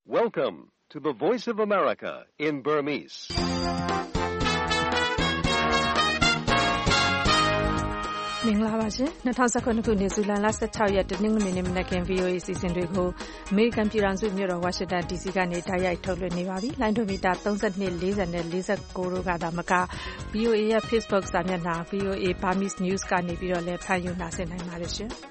Welcome to the Voice of America in Burmese. ။မင်္ဂလာပါရှင်။2019ခုနှစ်ဇူလိုင်လ16ရက်တနင်္ဂနွေနေ့မနက်ခင်း VOA အစီအစဉ်တွေကိုအမေရိကန်ပြည်ထောင်စုမြို့တော်ဝါရှင်တန် DC ကနေတိုက်ရိုက်ထုတ်လွှင့်နေပါပြီ။လိုင်းဒိုမီတာ32 40နဲ့49တို့ကသာမက VOA ရဲ့ Facebook စာမျက်နှာ VOA Burmese News ကနေပြီးတော့လည်းဖန်ယူနာဆင်နိုင်ပါတယ်ရှင်။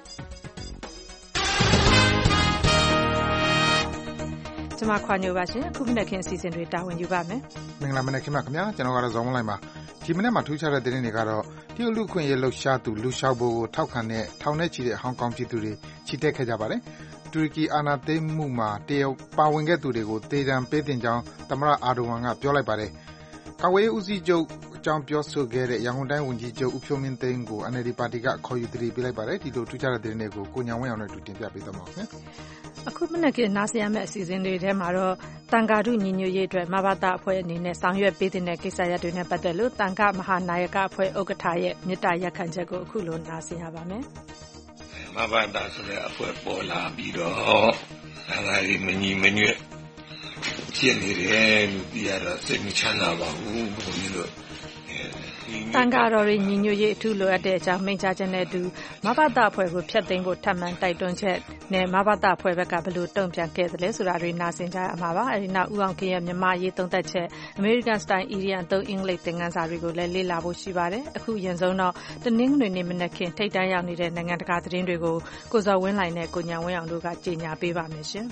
ကျွန်မခွာညိုပါရှင်အခုမနက်ခင်းအစီအစဉ်တွေတာဝန်ယူပါမယ်မင်္ဂလာမနက်ခင်းပါခင်ဗျာကျွန်တော်ကတော့ဇော်မလိုက်ပါဒီမနက်မှာထူးခြားတဲ့သတင်းတွေကတော့တရုတ်လူခွင့်ရေးလှုပ်ရှားသူလူလျှောက်ဖို့ကိုထောက်ခံတဲ့ထောင်နဲ့ချီတဲ့ဟောင်ကောင်ပြည်သူတွေချီတက်ခဲ့ကြပါတယ်တူရကီအာဏာသိမ်းမှုမှာတရုတ်ပါဝင်ခဲ့သူတွေကိုတေတံပေးတင်ကြောင်းသမ္မတအာဒိုဝမ်ကပြောလိုက်ပါတယ်ကာဝေးဦးစီးချုပ်အကြောင်းပြောဆိုခဲ့တဲ့ရန်ကုန်တိုင်းဝန်ကြီးချုပ်ဦးဖြိုးမင်းသိန်းကို NLD ပါတီကခေါ်ယူသတိပေးလိုက်ပါတယ်ဒီလိုထူးခြားတဲ့သတင်းတွေကိုကိုညာဝင်းအောင်နဲ့တူတင်ပြပေးသွားမှာပါခင်ဗျာအခုမနက်ကနားဆင်ရမယ့်အစီအစဉ်တွေထဲမှာတော့တန်ဃာထုညီညွတ်ရေးအတွက်မဘာသာအဖွဲ့အနေနဲ့ဆောင်ရွက်ပေးတဲ့ကိစ္စရပ်တွေနဲ့ပတ်သက်လို့တန်ဃမဟာနာယကအဖွဲ့ဥက္ကဋ္ဌရဲ့မေတ္တာရပ်ခံချက်ကိုအခုလိုနားဆင်ရပါမယ်မဘာသာဆိုတဲ့အဖွဲ့ပေါ်လာပြီးတော့တန်ဃာတွေမညီမညွတ်ဖြစ်နေတယ်လို့ပြရတော့စိတ်မချမ်းသာပါဘူးဘုန်းကြီးတို့တန်ဃာတော်တွေညီညွတ်ရေးအထူးလိုအပ်တဲ့အကြောင်းမိန့်ကြားချက်နဲ့အတူမဘာသာအဖွဲ့ကိုဖျက်သိမ်းဖို့ထပ်မံတိုက်တွန်းချက်နဲ့မဘာသာအဖွဲ့ဘက်ကဘယ်လိုတုံ့ပြန်ခဲ့သလဲဆိုတာတွေနားဆင်ကြရမှာပါအဲဒီနောက်ဦးအောင်ခင်ရဲ့မြန်မာရေးသုံးသပ်ချက် American Style Indian သုံးအင်္ဂလိပ်သင်ခန်းစာတွေကိုလည်းလေ့လာဖို့ရှိပါတယ်အခုရင်ဆုံးတော့တနင်္ဂနွေနေ့မနက်ခင်းထိပ်တန်းရောက်နေတဲ့နိုင်ငံတကာသတင်းတွေကိုကိုဇော်ဝင်းလှိုင်နဲ့ကိုညာဝင်းအောင်တို့ကကြေညာပေးပါမယ်ရှင်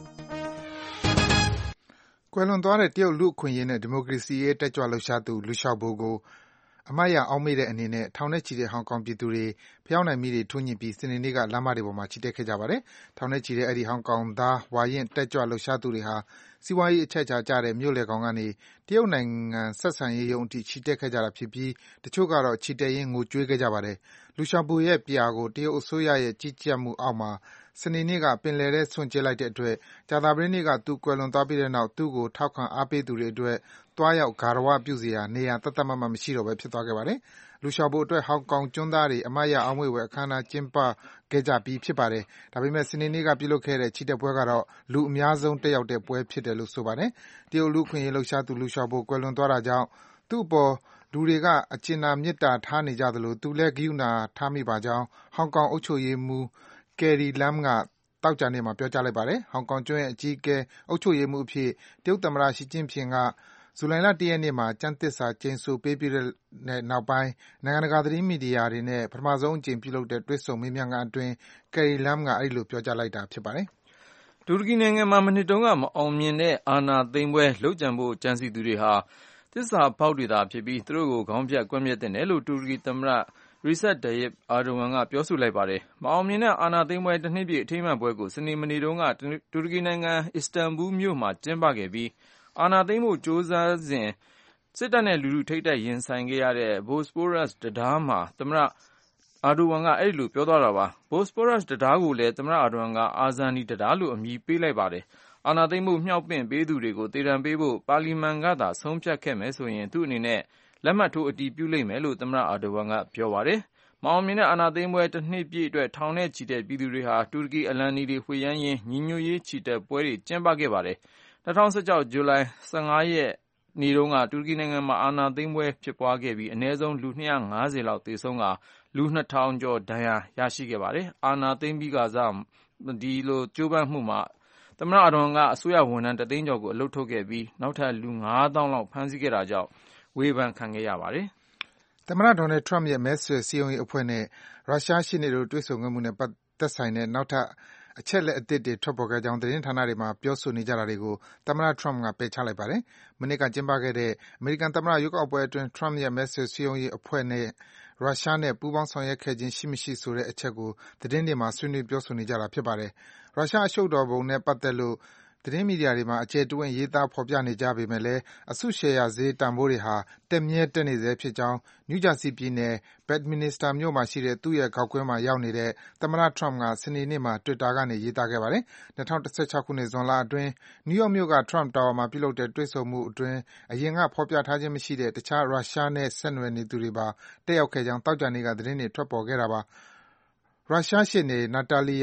ကွယ်လွန်သွားတဲ့တရုတ်လူ့အခွင့်အရေးနဲ့ဒီမိုကရေစီရေးတက်ကြွလှုပ်ရှားသူလူလျှောက်ဖို့ကိုအမတ်ရအောက်မေ့တဲ့အနေနဲ့ထောင်နဲ့ချီတဲ့ဟောင်ကောင်ပြည်သူတွေဖျောင်းနိုင်မိတွေထွန်းညှိပြီးစနေနေ့ကလမ်းမတွေပေါ်မှာချီတက်ခဲ့ကြပါတယ်။ထောင်နဲ့ချီတဲ့အဲဒီဟောင်ကောင်သားဝါရင့်တက်ကြွလှုပ်ရှားသူတွေဟာစီးပွားရေးအချက်အခြာကျတဲ့မြို့လယ်ကောင်ကနေတရုတ်နိုင်ငံဆက်ဆံရေးရုံးအထိချီတက်ခဲ့ကြတာဖြစ်ပြီးတချို့ကတော့ချီတက်ရင်းငိုကြွေးခဲ့ကြပါတယ်။လူလျှောက်ဖို့ရဲ့ပြာကိုတရုတ်အစိုးရရဲ့ကြီးကြပ်မှုအောက်မှာစနေနေ့ကပင်လယ်ထဲဆွန့်ကြဲလိုက်တဲ့အတွက်ကြာသပတေးနေ့ကသူကွယ်လွန်သွားပြီးတဲ့နောက်သူ့ကိုထောက်ခံအားပေးသူတွေအတွက်သွားရောက်ဂါရဝပြုစရာနေရာသတ်သတ်မှတ်မှတ်မရှိတော့ဘဲဖြစ်သွားခဲ့ပါတယ်။လူလျှောက်ဖို့အတွက်ဟောင်ကောင်ကျွန်းသားတွေအမတ်ရအောက်မေ့ဖွယ်အခမ်းအနားကျင်းပခဲ့ကြပြီးဖြစ်ပါတယ်။ဒါပေမဲ့စနေနေ့ကပြုလုပ်ခဲ့တဲ့ချီတက်ပွဲကတော့လူအများဆုံးတက်ရောက်တဲ့ပွဲဖြစ်တယ်လို့ဆိုပါတယ်။တရုတ်လူ့အခွင့်အရေးလှုပ်ရှားသူလူလျှောက်ဖို့ကွယ်လွန်သွားတာကြောင့်သူ့အပေါ်လူတွေကအကြင်နာမေတ္တာထားနေကြသလိုသူလည်းဂရုဏာထားမိပါကြောင်းဟောင်ကောင်အုပ်ချုပ်ရေးမှူး Carrie Lam ကသောကြာနေ့မှာပြောကြားလိုက်ပါတယ်။ဟောင်ကောင်ကျွန်းရဲ့အကြီးအကဲအုပ်ချုပ်ရေးမှူးအဖြစ်တရုတ်သမ္မတရှီကျင့်ဖျင်ကဇူလိုင်လ1ရက်နေ့မှာကျမ်းသစ္စာကျိန်ဆိုပေးပြီးတဲ့နောက်ပိုင်းနိုင်ငံတကာသတင်းမီဒီယာတွေနဲ့ပထမဆုံးအကြိမ်ပြုလုပ်တဲ့တွေ့ဆုံမေးမြန်းခန်းအတွင်း Carrie Lam ကအဲဒီလိုပြောကြားလိုက်တာဖြစ်ပါတယ်။တူရကီနိုင်ငံမှာမနှစ်တုန်းကမအောင်မြင်တဲ့အာဏာသိမ်းပွဲလုပ်ကြံဖို့ကြံစည်သူတွေဟာသစ္စာဖောက်တွေသာဖြစ်ပြီးသူတို့ကိုခေါင်းဖြတ်ကွပ်မျက်တဲ့လို့တူရကီသမ္မတRecep Tayyip Erdogan ကပြောဆိုလိုက်ပါတယ်။မအောင်မြင်တဲ့အာဏာသိမ်းပွဲတစ်နှစ်ပြည့်အထိမ်းအမှတ်ပွဲကိုစနေနေ့တုန်းကတူရကီနိုင်ငံအစ္စတန်ဘူလ်မြို့မှာကျင်းပခဲ့ပြီးအာဏာသိမ်းဖို့ကြိုးစားစဉ်စစ်တပ်နဲ့လူထုထိပ်တိုက်ရင်ဆိုင်ခဲ့ရတဲ့ Bosphorus တံတားမှာသမ္မတအာဒိုဝမ်ကအဲဒီလိုပြောသွားတာပါ။ Bosphorus တံတားကိုလည်းသမ္မတအာဒိုဝမ်ကအာဇာနည်တံတားလို့အမည်ပေးလိုက်ပါတယ်။အာဏာသိမ်းမှုမြှောက်ပင့်ပေးသူတွေကိုတေတံပေးဖို့ပါလီမန်ကသာဆုံးဖြတ်ခဲ့မယ်ဆိုရင်သူ့အနေနဲ့လက်မှတ်ထိုးအတည်ပြုလိမ့်မယ်လို့သမ္မတအာဒိုဝမ်ကပြောပါတယ်။မအောင်မြင်တဲ့အာဏာသိမ်းပွဲတစ်နှစ်ပြည့်အတွက်ထောင်နဲ့ချီတဲ့ပြည်သူတွေဟာတူရကီအလံနီတွေဝှေ့ယမ်းရင်းညီညွတ်ရေးချီတက်ပွဲတွေကျင်းပခဲ့ပါတယ်။2016ဇူလိုင်15ရက်နေ့တုန်းကတူရကီနိုင်ငံမှာအာဏာသိမ်းပွဲဖြစ်ပွားခဲ့ပြီးအနည်းဆုံးလူ250လောက်သေဆုံးကလူ2000ကျော်ဒဏ်ရာရရှိခဲ့ပါတယ်။အာဏာသိမ်းပြီးကစားဒီလိုကြိုးပမ်းမှုမှာသမ္မတအာဒိုဝမ်ကအစိုးရဝန်ထမ်း3သိန်းကျော်ကိုအလုပ်ထုတ်ခဲ့ပြီးနောက်ထပ်လူ9000လောက်ဖမ်းဆီးခဲ့တာကြောင့်ဝေဖန်ခံခဲ့ရပါတယ်။သမ္မတဒေါ်နယ်ထရမ့်ရဲ့မဲဆွယ်စည်းရုံးရေးအဖွဲ့နဲ့ရုရှားရှေ့နေတို့တွေ့ဆုံခဲ့မှုနဲ့သက်ဆိုင်တဲ့နောက်ထပ်အချက်လက်အသစ်တွေထွက်ပေါ်ခဲ့ကြောင်းသတင်းဌာနတွေမှာပြောဆိုနေကြတာတွေကိုသမ္မတထရမ့်ကပယ်ချလိုက်ပါတယ်။မနေ့ကကျင်းပခဲ့တဲ့အမေရိကန်သမ္မတရွေးကောက်ပွဲအတွင်းထရမ့်ရဲ့မဲဆွယ်စည်းရုံးရေးအဖွဲ့နဲ့ရုရှားနဲ့ပူးပေါင်းဆောင်ရွက်ခဲ့ခြင်းရှိမရှိဆိုတဲ့အချက်ကိုသတင်းတွေမှာဆွေးနွေးပြောဆိုနေကြတာဖြစ်ပါတယ်။ရုရှားအရှုပ်တော်ပုံနဲ့ပတ်သက်လို့သတင်းမီဒီယာတွေမှာအကျယ်တဝင့်ရေးသားဖော်ပြနေကြပေမဲ့လည်းအစုရှယ်ယာဈေးတန်ဖိုးတွေဟာတက်မြဲတက်နေဆဲဖြစ်ကြောင်းနယူးဂျာစီပြည်နယ် Bedminster မြို့မှာရှိတဲ့သူ့ရဲ့ဂေါက်ကွင်းမှာရောက်နေတဲ့သမ္မတထရမ့်ကစနေနေ့မှာ Twitter ကနေရေးသားခဲ့ပါတယ်။2016ခုနှစ်ဇွန်လအတွင်းနယူးယောက်မြို့က Trump Tower မှာပြုလုပ်တဲ့တွေ့ဆုံမှုအတွင်းအရင်ကဖော်ပြထားခြင်းမရှိတဲ့တခြားရုရှားနဲ့ဆက်နွယ်နေသူတွေပါတက်ရောက်ခဲ့ကြောင်းသောကြာနေ့ကသတင်းတွေထွက်ပေါ်ခဲ့တာပါ။ရုရှားရှေ့နေ Natalia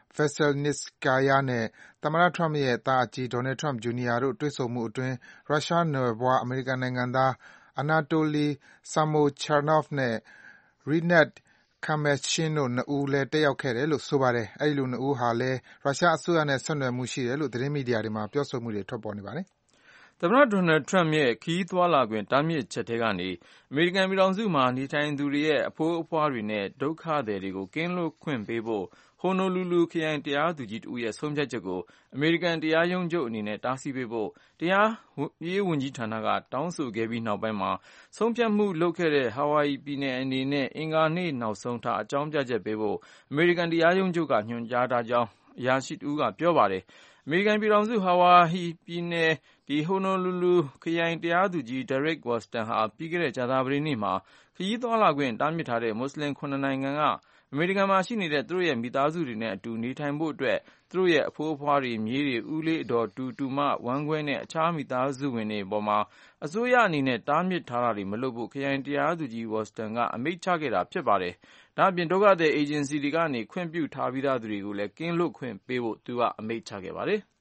Veselnitskaya နဲ့ သမ္မတ Trump ရဲ့ သားအကြီး Donald Trump Jr. တို့ တွေ့ဆုံမှုအတွင်း ရုရှားနွယ်ဖွား အမေရိကန်နိုင်ငံသား Anatoly Samochernov နဲ့ Rinat Kamyshin တို့ ၂ ဦးလည်း တက်ရောက်ခဲ့တယ်လို့ ဆိုပါတယ်။ အဲဒီလူ ၂ ဦးဟာလည်း ရုရှားအစိုးရနဲ့ ဆက်နွယ်မှုရှိတယ်လို့ သတင်းမီဒီယာတွေမှာ ပြောဆိုမှုတွေ ထွက်ပေါ်နေပါတယ်။သမ္မတ Donald Trump ရဲ့ ခရီးသွားလာခွင့် တားမြစ်ချက်ထဲကနေ အမေရိကန်ပြည်ထောင်စုမှာ နေထိုင်သူတွေရဲ့ အဖိုးအဖွားတွေနဲ့ ဒုက္ခသည်တွေကို ကင်းလွတ်ခွင့်ပေးဖို့ Honolulu ခရိုင်တရားသူကြီးတဦးရဲ့ ဆုံးဖြတ်ချက်ကို အမေရိကန်တရားရုံးချုပ်အနေနဲ့ တားဆီးပေးဖို့ တရားရေးဝန်ကြီးဌာနက တောင်းဆိုခဲ့ပြီးနောက်ပိုင်းမှာ ဆုံးဖြတ်မှုလုပ်ခဲ့တဲ့ Hawaii ပြည်နယ်အနေနဲ့ အင်္ဂါနေ့နောက်ဆုံးထား အကြောင်းပြချက်ပေးဖို့ အမေရိကန်တရားရုံးချုပ်က ညွှန်ကြားထားကြောင်း အရာရှိတဦးက ပြောပါတယ်။ အမေရိကန်ပြည်ထောင်စု Hawaii ပြည်နယ် Honolulu ခရိုင်တရားသူကြီး Derek Watson ဟာ ပြီးခဲ့တဲ့ ကြာသပတေးနေ့မှာ ခရီးသွားလာခွင့် တားမြစ်ထားတဲ့ မွတ်ဆလင် ၇ နိုင်ငံက အမေရိကန်မှာရှိနေတဲ့ သူတို့ရဲ့ မိသားစုတွေနဲ့အတူ နေထိုင်ဖို့အတွက် သူတို့ရဲ့ အဖိုးအဖွားတွေ၊ မြေးတွေ၊ ဦးလေးအဒေါ် တူ၊ တူမ၊ ဝမ်းကွဲနဲ့ အခြားမိသားစုဝင်တွေအပေါ်မှာ အစိုးရအနေနဲ့ တားမြစ်ထားတာတွေ မလုပ်ဖို့ ခရိုင်တရားသူကြီး Watson က အမိန့်ချခဲ့တာ ဖြစ်ပါတယ်။ ဒါ့အပြင် ဒုက္ခသည်အေဂျင်စီတွေကနေ ခွင့်ပြုထားပြီးသားသူတွေကိုလည်း ကင်းလွတ်ခွင့်ပေးဖို့ သူက အမိန့်ချခဲ့ပါတယ်။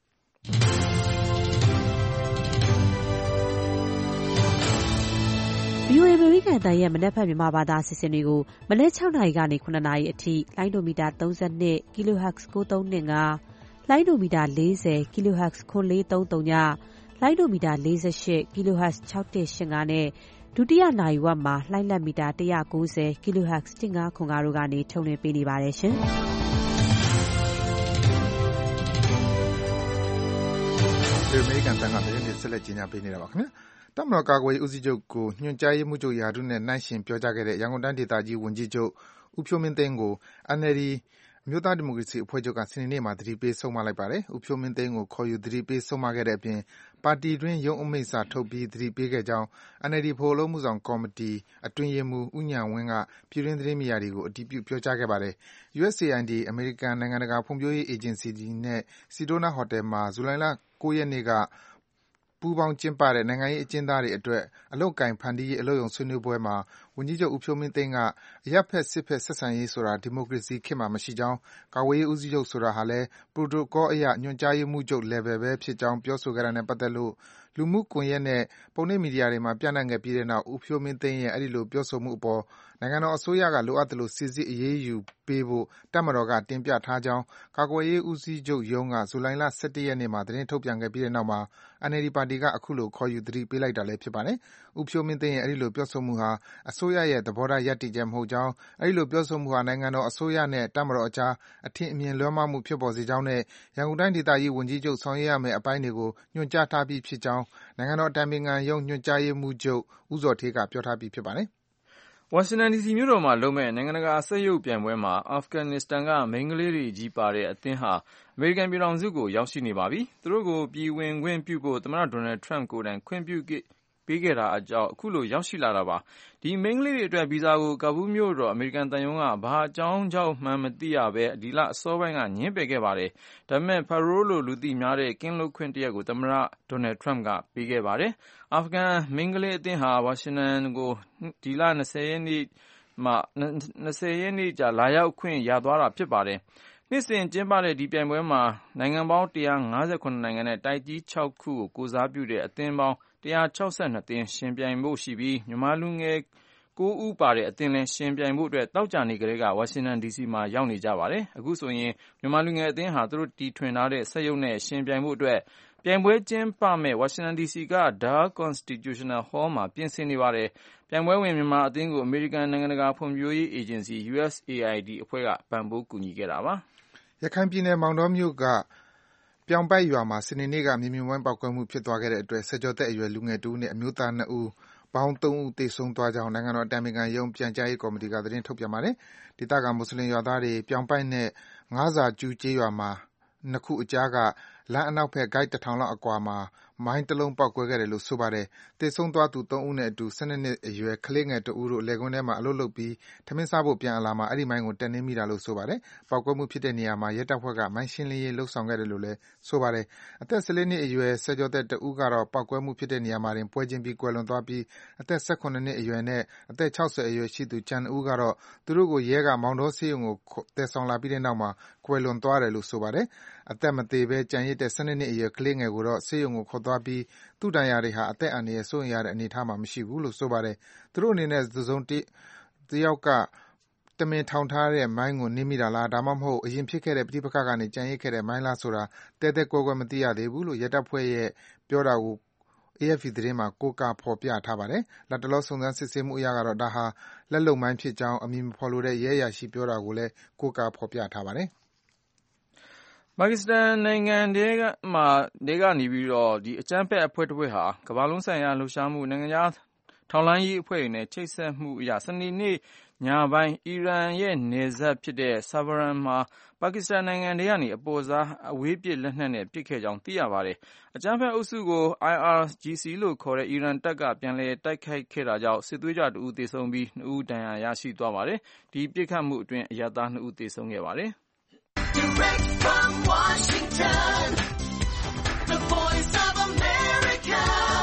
VOA အမေရိကန်အသံရဲ့ မနက်ဖြန်မြန်မာဘာသာအစီအစဉ်တွေကို မနက် 6 နာရီကနေ 7 နာရီအထိ လိုင်းဒိုမီတာ 32 kHz 9325 လိုင်းဒိုမီတာ 40 kHz 9430 ည လိုင်းဒိုမီတာ 48 kHz 6185 နဲ့ ဒုတိယနာရီဝက်မှာ လှိုင်းလတ်မီတာ 190 kHz 1505 တို့ကနေ ထုတ်လွှင့်ပေးနေပါတယ်ရှင်။အမေရိကန်အသံက သတင်းတွေ ဆက်လက်ကြေညာပေးနေတာပါခင်ဗျာ။ တပ်မတော်ကာကွယ်ရေးဦးစီးချုပ်ကို ညွှန်ကြားရေးမှူးချုပ်ရာထူးနဲ့ နှိုင်းယှဉ်ပြောကြားခဲ့တဲ့ ရန်ကုန်တိုင်းဒေသကြီးဝန်ကြီးချုပ် ဦးဖြိုးမင်းသိန်းကို NLD အမျိုးသားဒီမိုကရေစီအဖွဲ့ချုပ်က စနေနေ့မှာ သတိပေး ဆုံးမလိုက်ပါတယ်။ ဦးဖြိုးမင်းသိန်းကို ခေါ်ယူ သတိပေး ဆုံးမခဲ့တဲ့အပြင် ပါတီတွင်း ရုံးအမိန့်စာထုတ်ပြီး သတိပေးခဲ့ကြောင်း NLD ဗဟိုအလုပ်အမှုဆောင်ကော်မတီ အတွင်းရေးမှူး ဦးဉာဏ်ဝင်းက ပြည်တွင်းသတင်းမီဒီယာတွေကို အတည်ပြု ပြောကြားခဲ့ပါတယ်။ USAID အမေရိကန်နိုင်ငံတကာဖွံ့ဖြိုးရေးအေဂျင်စီနဲ့ Sedona ဟိုတယ်မှာ ဇူလိုင်လ ၉ ရက်နေ့က ပူးပေါင်းကျင်းပတဲ့ နိုင်ငံရေးအကျဉ်းသားတွေအတွက် အလုပ်အကိုင်ဖန်တီးရေး အလုပ်ရုံဆွေးနွေးပွဲမှာ ဝန်ကြီးချုပ် ဦးဖြိုးမင်းသိန်းက အရပ်ဘက်-စစ်ဘက် ဆက်ဆံရေးဆိုတာ ဒီမိုကရေစီခေတ်မှာ မရှိကြောင်း၊ ကာကွယ်ရေးဦးစီးချုပ်ဆိုတာဟာလည်း Protocol အရ ညွှန်ကြားရေးမှူးချုပ် level ပဲဖြစ်ကြောင်း ပြောဆိုခဲ့တာနဲ့ပတ်သက်လို့ လူမှုကွန်ယက်နဲ့ ပုံနှိပ်မီဒီယာတွေမှာ ပျံ့နှံ့ခဲ့ပြီးတဲ့နောက် ဦးဖြိုးမင်းသိန်းရဲ့ အဲဒီလို ပြောဆိုမှုအပေါ် နိုင်ငံတော်အစိုးရက လိုအပ်သလို စိစစ်အရေးယူပေးဖို့ တပ်မတော်က တင်ပြထားကြောင်း ကာကွယ်ရေးဦးစီးချုပ်ရုံးက ဇူလိုင်လ ၁၁ ရက်နေ့မှာ သတင်းထုတ်ပြန်ခဲ့ပြီးတဲ့နောက်မှာ NLD ပါတီက အခုလို ခေါ်ယူ သတိပေးလိုက်တာလည်း ဖြစ်ပါတယ်။ ဦးဖြိုးမင်းသိန်းရဲ့ အဲဒီလို ပြောဆိုမှုဟာ အစိုးရရဲ့ သဘောထား ရပ်တည်ချက်မဟုတ်ကြောင်း၊ အဲဒီလို ပြောဆိုမှုဟာ နိုင်ငံတော်အစိုးရနဲ့ တပ်မတော်အကြား အထင်အမြင် လွဲမှားမှု ဖြစ်ပေါ်စေကြောင်းနဲ့ ရန်ကုန်တိုင်းဒေသကြီးဝန်ကြီးချုပ် ဆောင်ရွက်ရမယ့်အပိုင်းတွေကို ညွှန်ကြားထားပြီးဖြစ်ကြောင်း နိုင်ငံတော်အတိုင်ပင်ခံရုံး ညွှန်ကြားရေးမှူးချုပ် ဦးဇော်ဌေးက ပြောထားပြီး ဖြစ်ပါတယ်။ဝါရှင်တန်ဒီစီမြို့တော်မှာလုပ်မယ့် နိုင်ငံတကာစက်ရုပ်ပြိုင်ပွဲမှာ အာဖဂန်နစ္စတန်က မိန်းကလေးတွေချည်းပါတဲ့ အသင်းဟာ အမေရိကန်ပြည်ထောင်စုကို ရောက်ရှိနေပါပြီ။ သူတို့ကို ပြည်ဝင်ခွင့်ပြုဖို့ သမ္မတ Donald Trump ကိုယ်တိုင် ခွင့်ပြုပေးခဲ့တာကြောင့် အခုလို ရောက်ရှိလာတာပါ။ ဒီမိန်းကလေးတွေအတွက် ဗီဇာကို ကာဘူးမြို့တော် အမေရိကန်သံရုံးက ဘာအကြောင်းကြောင့်မှန်း မသိရဘဲ ဒီလအစောပိုင်းက ငြင်းပယ်ခဲ့ပါတယ်။ ဒါပေမယ့် Parole လို့ လူသိများတဲ့ ကင်းလွတ်ခွင့်တရပ်ကို သမ္မတ Donald Trump က ပေးခဲ့ပါတယ်။ အာဖဂန်မိန်းကလေးအသင်းဟာ ဝါရှင်တန်ကို ဒီလ ၂၀ ရက်နေ့ကျ လာရောက်ခွင့်ရသွားတာ ဖြစ်ပါတယ်။ နှစ်စဉ်ကျင်းပတဲ့ ဒီပြိုင်ပွဲမှာ နိုင်ငံပေါင်း ၁၅၇ နိုင်ငံနဲ့ တိုက်ကြီး ၆ ခုကို ကိုယ်စားပြုတဲ့ အသင်းပေါင်း ၁၆၂ သင်း ယှဉ်ပြိုင်ဖို့ရှိပြီး မြန်မာလူငယ် ၉ ဦးပါတဲ့ အသင်းလည်း ယှဉ်ပြိုင်ဖို့အတွက် သောကြာနေ့ကတည်းက ဝါရှင်တန်ဒီစီမှာ ရောက်နေကြပါတယ်။ အခုဆိုရင် မြန်မာလူငယ်အသင်းဟာ သူတို့တီထွင်ထားတဲ့ စက်ရုပ်နဲ့ ယှဉ်ပြိုင်ဖို့အတွက် ပြိုင်ပွဲကျင်းပမယ့် ဝါရှင်တန်ဒီစီက Dell Constitutional Hall မှာ ပြင်ဆင်နေပါတယ်။ ပြိုင်ပွဲဝင် မြန်မာအသင်းကို အမေရိကန် နိုင်ငံတကာဖွံ့ဖြိုးရေးအေဂျင်စီ USAID အဖွဲ့က ပံ့ပိုးကူညီခဲ့တာပါ။ ရခိုင်ပြည်နယ် မောင်တောမြို့က ပြောင်ပိုက်ရွာမှာ စနေနေ့က မြေမြှုပ်မိုင်းပေါက်ကွဲမှု ဖြစ်သွားခဲ့တဲ့အတွက် ဆယ်ကျော်သက်အရွယ် လူငယ်တဦးနဲ့ အမျိုးသား ၂ ဦး ပေါင်း ၃ ဦး သေဆုံးသွားကြောင်း နိုင်ငံတော်အတိုင်ပင်ခံရုံး ပြန်ကြားရေးကော်မတီက သတင်းထုတ်ပြန်ပါတယ်။ ဒေသခံ မွတ်ဆလင်ရွာသားတွေ ပြောင်ပိုက်နဲ့ ငါးစာကြူးကျေးရွာ ၂ ခုအကြားကလမ်းအနောက်ဘက် ကိုက်1,000 လောက်အကွာမှာ မိုင်းတစ်လုံးပေါက်ကွဲခဲ့တယ်လို့ဆိုပါတယ်။သေဆုံးသွားသူ 3 ဦးနဲ့အတူ 12 နှစ်အရွယ်ကလေးငယ်တစ်ဦးတို့လယ်ကွင်းထဲမှာအလုပ်လုပ်ပြီးထမင်းစားဖို့ပြန်အလာမှာအဲဒီမိုင်းကိုတက်နင်းမိတာလို့ဆိုပါတယ်။ပေါက်ကွဲမှုဖြစ်တဲ့နေရာမှာရဲတပ်ဖွဲ့ကမိုင်းရှင်းလင်းရေးလုပ်ဆောင်ခဲ့တယ်လို့လည်းဆိုပါတယ်။အသက် 14 နှစ်အရွယ်ဆယ်ကျော်သက်တစ်ဦးကတော့ပေါက်ကွဲမှုဖြစ်တဲ့နေရာမှာတင်ပွဲချင်းပြီးကွယ်လွန်သွားပြီးအသက် 18 နှစ်အရွယ်နဲ့အသက် 60 အရွယ်ရှိသူကျန် 2 ဦးကတော့သူတို့ကိုရဲကမောင်တောဆေးရုံကိုသယ်ဆောင်လာပြီးတဲ့နောက်မှာကွယ်လွန်သွားတယ်လို့ဆိုပါတယ်။အသက်မသေဘဲကျန်ရစ်တဲ့ 12 နှစ်အရွယ်ကလေးငယ်ကိုတော့ဆေးရုံကိုခေါ်သွားပြီးသူ့ဒဏ်ရာတွေဟာအသက်အန္တရာယ်စိုးရိမ်ရတဲ့အနေအထားမှာမရှိဘူးလို့ဆိုပါတယ်။သူတို့အနေနဲ့တစ်စုံတစ်ယောက်ကတမင်ထောင်ထားတဲ့မိုင်းကိုနင်းမိတာလားဒါမှမဟုတ်အရင်ဖြစ်ခဲ့တဲ့ပဋိပက္ခကနေကျန်ရစ်ခဲ့တဲ့မိုင်းလားဆိုတာသဲသဲကွဲကွဲမသိရသေးဘူးလို့ရဲတပ်ဖွဲ့ရဲ့ပြောတာကိုAFP သတင်းမှာကိုးကားဖော်ပြထားပါတယ်။လတ်တလောစုံစမ်းစစ်ဆေးမှုအရကတော့ဒါဟာလက်လုပ်မိုင်းဖြစ်ကြောင်းအမည်မဖော်လိုတဲ့ရဲအရာရှိပြောတာကိုလည်းကိုးကားဖော်ပြထားပါတယ်။ပါကစ္စတန်နိုင်ငံထဲကနေပြီးတော့အကြမ်းဖက်အဖွဲ့တစ်ဖွဲ့ဟာကမ္ဘာလုံးဆိုင်ရာလှုပ်ရှားမှုနိုင်ငံခြားထောက်လှမ်းရေးအဖွဲ့တွေနဲ့ချိတ်ဆက်မှုအရစနေနေ့ညပိုင်းအီရန်ရဲ့နယ်စပ်ဖြစ်တဲ့ဆာဗရန်မှာပါကစ္စတန်နိုင်ငံထဲကနေအပေါ်စားအဝေးပစ်လက်နက်နဲ့ပစ်ခဲ့ကြောင်းသိရပါတယ်။အကြမ်းဖက်အုပ်စုကို IRGC လို့ခေါ်တဲ့အီရန်တပ်ကပြန်လည်တိုက်ခိုက်ခဲ့တာကြောင့်စစ်သွေးကြွ2ဦးသေဆုံးပြီး2ဦးဒဏ်ရာရရှိသွားပါတယ်။ဒီပစ်ခတ်မှုအတွင်းအရပ်သား2ဦးသေဆုံးခဲ့ပါတယ်။ Direct from Washington, the voice of America,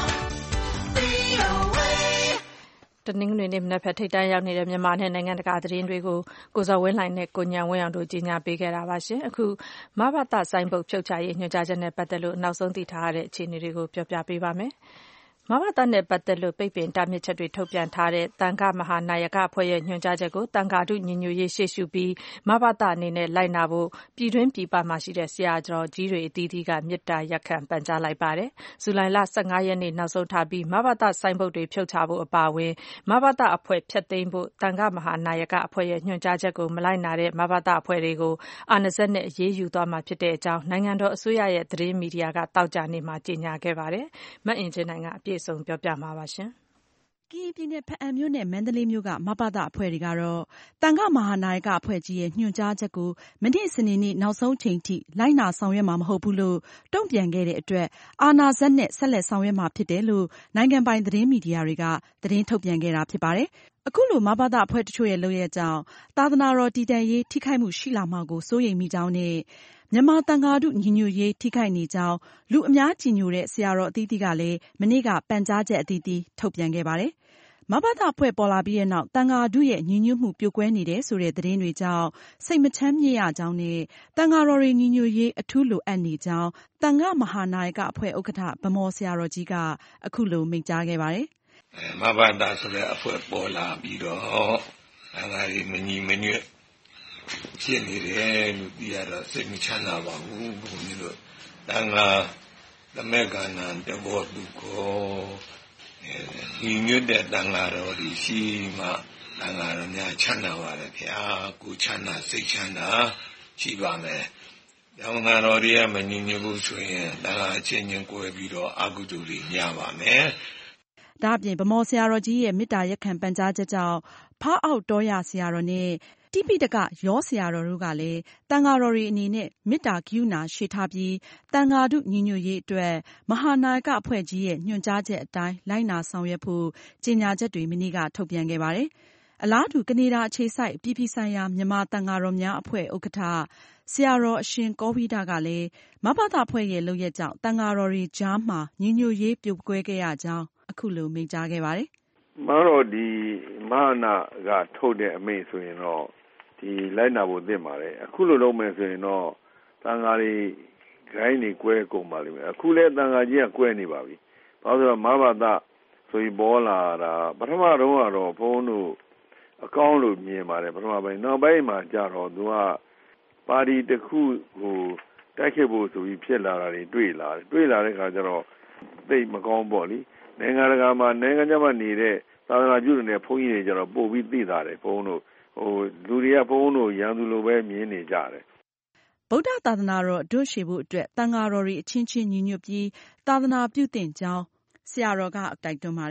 VOA. တနင်္ဂနွေနေ့မနက်ဖြန်ထိပ်တန်းရောက်နေတဲ့မြန်မာနဲ့နိုင်ငံတကာသတင်းတွေကိုကိုဇော်ဝင်းလှိုင်နဲ့ကိုညံဝင်းအောင်တို့ကြီးညာပေးခဲ့တာပါရှင်။အခုမဘသစိုင်းပုတ်ဖြုတ်ချရေးညွှန်ကြားချက်နဲ့ပတ်သက်လို့နောက်ဆုံးသိထားရတဲ့အခြေအနေတွေကိုပြောပြပေးပါမယ်။မဘသနဲ့ပတ်သက်လို့ပိတ်ပင်တားမြစ်ချက်တွေထုတ်ပြန်ထားတဲ့တန်ခမဟာနာယကအဖွဲ့ရဲ့ညွှန်ကြားချက်ကိုတန်ခါတုညီညွတ်ရေးရှေ့ရှုပြီးမဘသအနေနဲ့လိုက်နာဖို့ပြည်တွင်းပြည်ပမှာရှိတဲ့ဆရာတော်ကြီးတွေအသီးသီးကမေတ္တာရပ်ခံပန်ကြားလိုက်ပါတယ်။ဇူလိုင်လ 15 ရက်နေ့နောက်ဆုံးထားပြီးမဘသစိုင်းပုတ်တွေဖြုတ်ချဖို့အပါအဝင်မဘသအဖွဲ့ဖျက်သိမ်းဖို့တန်ခမဟာနာယကအဖွဲ့ရဲ့ညွှန်ကြားချက်ကိုမလိုက်နာတဲ့မဘသအဖွဲ့တွေကိုအာဏာစက်နဲ့အရေးယူသွားမှာဖြစ်တဲ့အကြောင်းနိုင်ငံတော်အစိုးရရဲ့သတင်းမီဒီယာကတောက်ကြနေမှာကြေညာခဲ့ပါတယ်။မအင်ကြင်းနိုင်ကအပြည့်အစုံပြောပြမှာပါရှင်။ကရင်ပြည်နယ်ဖားအံမြို့နဲ့မန္တလေးမြို့ကမဘသအဖွဲ့တွေကတော့တန်ခမဟာနာယကအဖွဲ့ကြီးရဲ့ညွှန်ကြားချက်ကိုမနေ့စနေနေ့နောက်ဆုံးချိန်ထိလိုက်နာဆောင်ရွက်မှာမဟုတ်ဘူးလို့တုံ့ပြန်ခဲ့တဲ့အတွက်အာဏာစက်နဲ့ဆက်လက်ဆောင်ရွက်မှာဖြစ်တယ်လို့နိုင်ငံပိုင်သတင်းမီဒီယာတွေကသတင်းထုတ်ပြန်ခဲ့တာဖြစ်ပါတယ်။အခုလိုမဘသအဖွဲ့တချို့ရဲ့လုပ်ရက်ကြောင့်သာသနာတော်တည်တံ့ရေးထိခိုက်မှုရှိလာမှာကိုစိုးရိမ်မိကြောင်းနဲ့မြန်မာသံဃာတုညီညွတ်ရေးထိခိုက်နေကြောင်းလူအများကြည်ညိုတဲ့ဆရာတော်အသီးသီးကလည်းမနေ့ကပန်ကြားချက်အသီးသီးထုတ်ပြန်ခဲ့ပါတယ်။မဘသအဖွဲ့ပေါ်လာပြီးတဲ့နောက်သံဃာတုရဲ့ညီညွတ်မှုပြိုကွဲနေတယ်ဆိုတဲ့သတင်းတွေကြောင့်စိတ်မချမ်းမြေ့ရကြောင်းနဲ့သံဃာတော်တွေညီညွတ်ရေးအထူးလိုအပ်နေကြောင်းသံဃမဟာနာယကအဖွဲ့ဥက္ကဋ္ဌဗမော်ဆရာတော်ကြီးကအခုလိုမိန့်ကြားခဲ့ပါတယ်။မဘသဆိုတဲ့အဖွဲ့ပေါ်လာပြီးတော့သံဃာတွေမညီမညွတ်ဖြစ်နေတယ်လို့သိရတော့စိတ်မချမ်းသာပါဘူးဘုန်းကြီးတို့တန်ခါသမက်ကဏ္ဍတဘောသူကိုညီညွတ်တဲ့တန်ခါတော်ဒီရှိမှတန်ခါတော်များချမ်းသာပါတယ်ဗျာကိုချမ်းသာစိတ်ချမ်းသာရှိပါမယ်တန်ခါတော်တွေကမညီညွတ်ဘူးဆိုရင်တန်ခါချင်းချင်းကိုယ်ပြီးတော့အကုသိုလ်တွေညပါမယ်ဒါအပြင်ဗမော်ဆရာတော်ကြီးရဲ့မေတ္တာရပ်ခံပန်ကြားချက်ကြောင့်ဖားအောက်တော်ရဆရာတော်နဲ့တိပိဋကရောဆရာတော်တို့ကလည်းတန်ဃာတော်တွေအနေနဲ့မေတ္တာကရုဏာရှေ့ထားပြီးတန်ဃာတုညီညွတ်ရေးအတွက်မဟာနာယကအဖွဲ့ကြီးရဲ့ညွှန်ကြားချက်အတိုင်းလိုက်နာဆောင်ရွက်ဖို့ကြေညာချက်တွေမနေ့ကထုတ်ပြန်ခဲ့ပါတယ်။အလားတူကနေဒါအခြေစိုက်အပြည်ပြည်ဆိုင်ရာမြန်မာသံဃာတော်များအဖွဲ့ဥက္ကဋ္ဌဆရာတော်အရှင်ကောဝိဒကလည်းမဘသအဖွဲ့ရဲ့လုပ်ရက်ကြောင့်သံဃာတော်တွေကြားမှာညီညွတ်ရေးပြိုကွဲခဲ့ရကြောင်းအခုလိုမိန့်ကြားခဲ့ပါတယ်။မတော်ဒီမဟာနာကထုတ်တဲ့အမိန့်ဆိုရင်တော့ဒီလိုက်နာဖို့သင့်ပါတယ်အခုလိုလုပ်မယ်ဆိုရင်တော့တန်ဃာတွေဂိုင်းတွေကွဲကုန်ပါလိမ့်မယ်အခုလဲတန်ဃာကြီးကကွဲနေပါပြီဘာလို့ဆိုတော့မဘာသာဆိုပြီးပေါ်လာတာပထမတော့ကတော့ဘုန်းတို့အကောင်းလို့မြင်ပါတယ်ပထမပိုင်းနောက်ပိုင်းမှာကြတော့သူကပါတီတစ်ခုကိုတိုက်ခဲ့ဖို့ဆိုပြီးဖြစ်လာတာတွေတွေ့လာတဲ့ခါကျတော့သိမကောင်းပေါ့လေနိုင်ငံတကာမှာနိုင်ငံခြားမှာနေတဲ့သာသနာပြုနေတဲ့ဘုန်းကြီးတွေကျတော့ပို့ပြီးသိတာတယ်ဘုန်းတို့လူတွေကဘုန်းတို့ရန်သူလိုပဲမြင်နေကြတယ်ဗုဒ္ဓသာသနာတော်အတွတ်ရှည်ဖို့အတွက်သံဃာတော်တွေအချင်းချင်းညီညွတ်ပြီးသာသနာပြုသင့်ကြောင်းဆရာတော်ကတိုက်တွန်းပါတယ်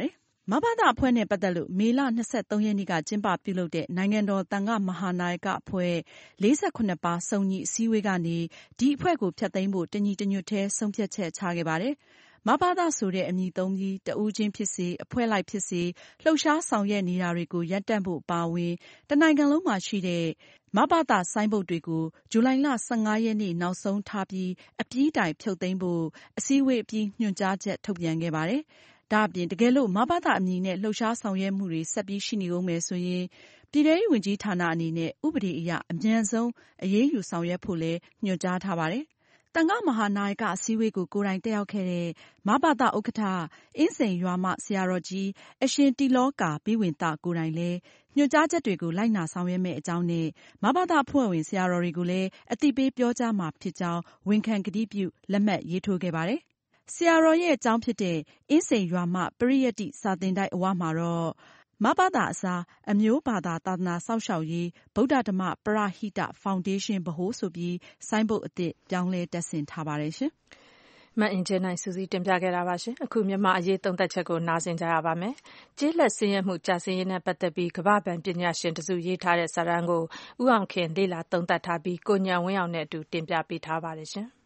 မဘသအဖွဲ့နဲ့ပတ်သက်လို့မေလ23 ရက်နေ့ကကျင်းပပြုလုပ်တဲ့နိုင်ငံတော်သံဃမဟာနာယကအဖွဲ့48ပါးစုံညီအစည်းအဝေးကနေဒီအဖွဲ့ကိုဖျက်သိမ်းဖို့တညီတညွတ်တည်းဆုံးဖြတ်ချက်ချခဲ့ပါတယ်။မဘသဆိုတဲ့အမည်သုံးပြီးတဦးချင်းဖြစ်စေအဖွဲ့လိုက်ဖြစ်စေလှုပ်ရှားဆောင်ရွက်နေတာတွေကိုရပ်တန့်ဖို့ပါဝင်တနိုင်ငံလုံးမှာရှိတဲ့မဘသဆိုင်းဘုတ်တွေကိုဇူလိုင်လ15 ရက်နေ့နောက်ဆုံးထားပြီးအပြီးတိုင်ဖြုတ်သိမ်းဖို့အစည်းအဝေးအပြီးညွှန်ကြားချက်ထုတ်ပြန်ခဲ့ပါတယ်။ဒါ့အပြင်တကယ်လို့မဘသအမည်နဲ့လှုပ်ရှားဆောင်ရွက်မှုတွေဆက်ပြီးရှိနေဦးမယ်ဆိုရင်ပြည်ထဲရေးဝန်ကြီးဌာနအနေနဲ့ဥပဒေအရအမြန်ဆုံးအရေးယူဆောင်ရွက်ဖို့လည်းညွှန်ကြားထားပါတယ်။သံဃမဟာနာယကအစည်းအဝေးကိုကိုယ်တိုင်တက်ရောက်ခဲ့တဲ့မဘသဥက္ကဋ္ဌအင်းစိန်ရွာမဆရာတော်ကြီးအရှင်တိလောကာဘိဝံသကိုယ်တိုင်လည်းညွှန်ကြားချက်တွေကိုလိုက်နာဆောင်ရွက်မယ့်အကြောင်းနဲ့မဘသအဖွဲ့ဝင်ဆရာတော်တွေကိုလည်းအသိပေးပြောကြားမှာဖြစ်ကြောင်းဝန်ခံကတိပြုလက်မှတ်ရေးထိုးခဲ့ပါတယ်။ဆရာတော်ရဲ့အကြောင်းဖြစ်တဲ့အင်းစိန်ရွာမပရိယတ္တိစာသင်တိုက်အဝမှာတော့မဘသအစားအမျိုးဘာသာသာသနာစောင့်ရှောက်ရေးဗုဒ္ဓဓမ္မပရဟိတဖောင်ဒေးရှင်းဗဟိုဆိုပြီးဆိုင်းဘုတ်အသစ်ပြောင်းလဲတပ်ဆင်ထားပါတယ်ရှင်။မအင်ဂျင်နိုင်စူးစီးတင်ပြခဲ့တာပါရှင်။အခုမြန်မာအရေးသုံးသပ်ချက်ကိုနားဆင်ကြရပါမယ်။ကျေးလက်ဆင်းရဲမှုကြာဆင်းရေးနဲ့ပတ်သက်ပြီးကမ္ဘာ့ဘဏ်ပညာရှင်တစုရေးထားတဲ့စာတမ်းကိုဦးအောင်ခင်လေ့လာသုံးသပ်ထားပြီးကိုဉာဏ်ဝင်းအောင်နဲ့အတူတင်ပြပေးထားပါတယ်ရှင်။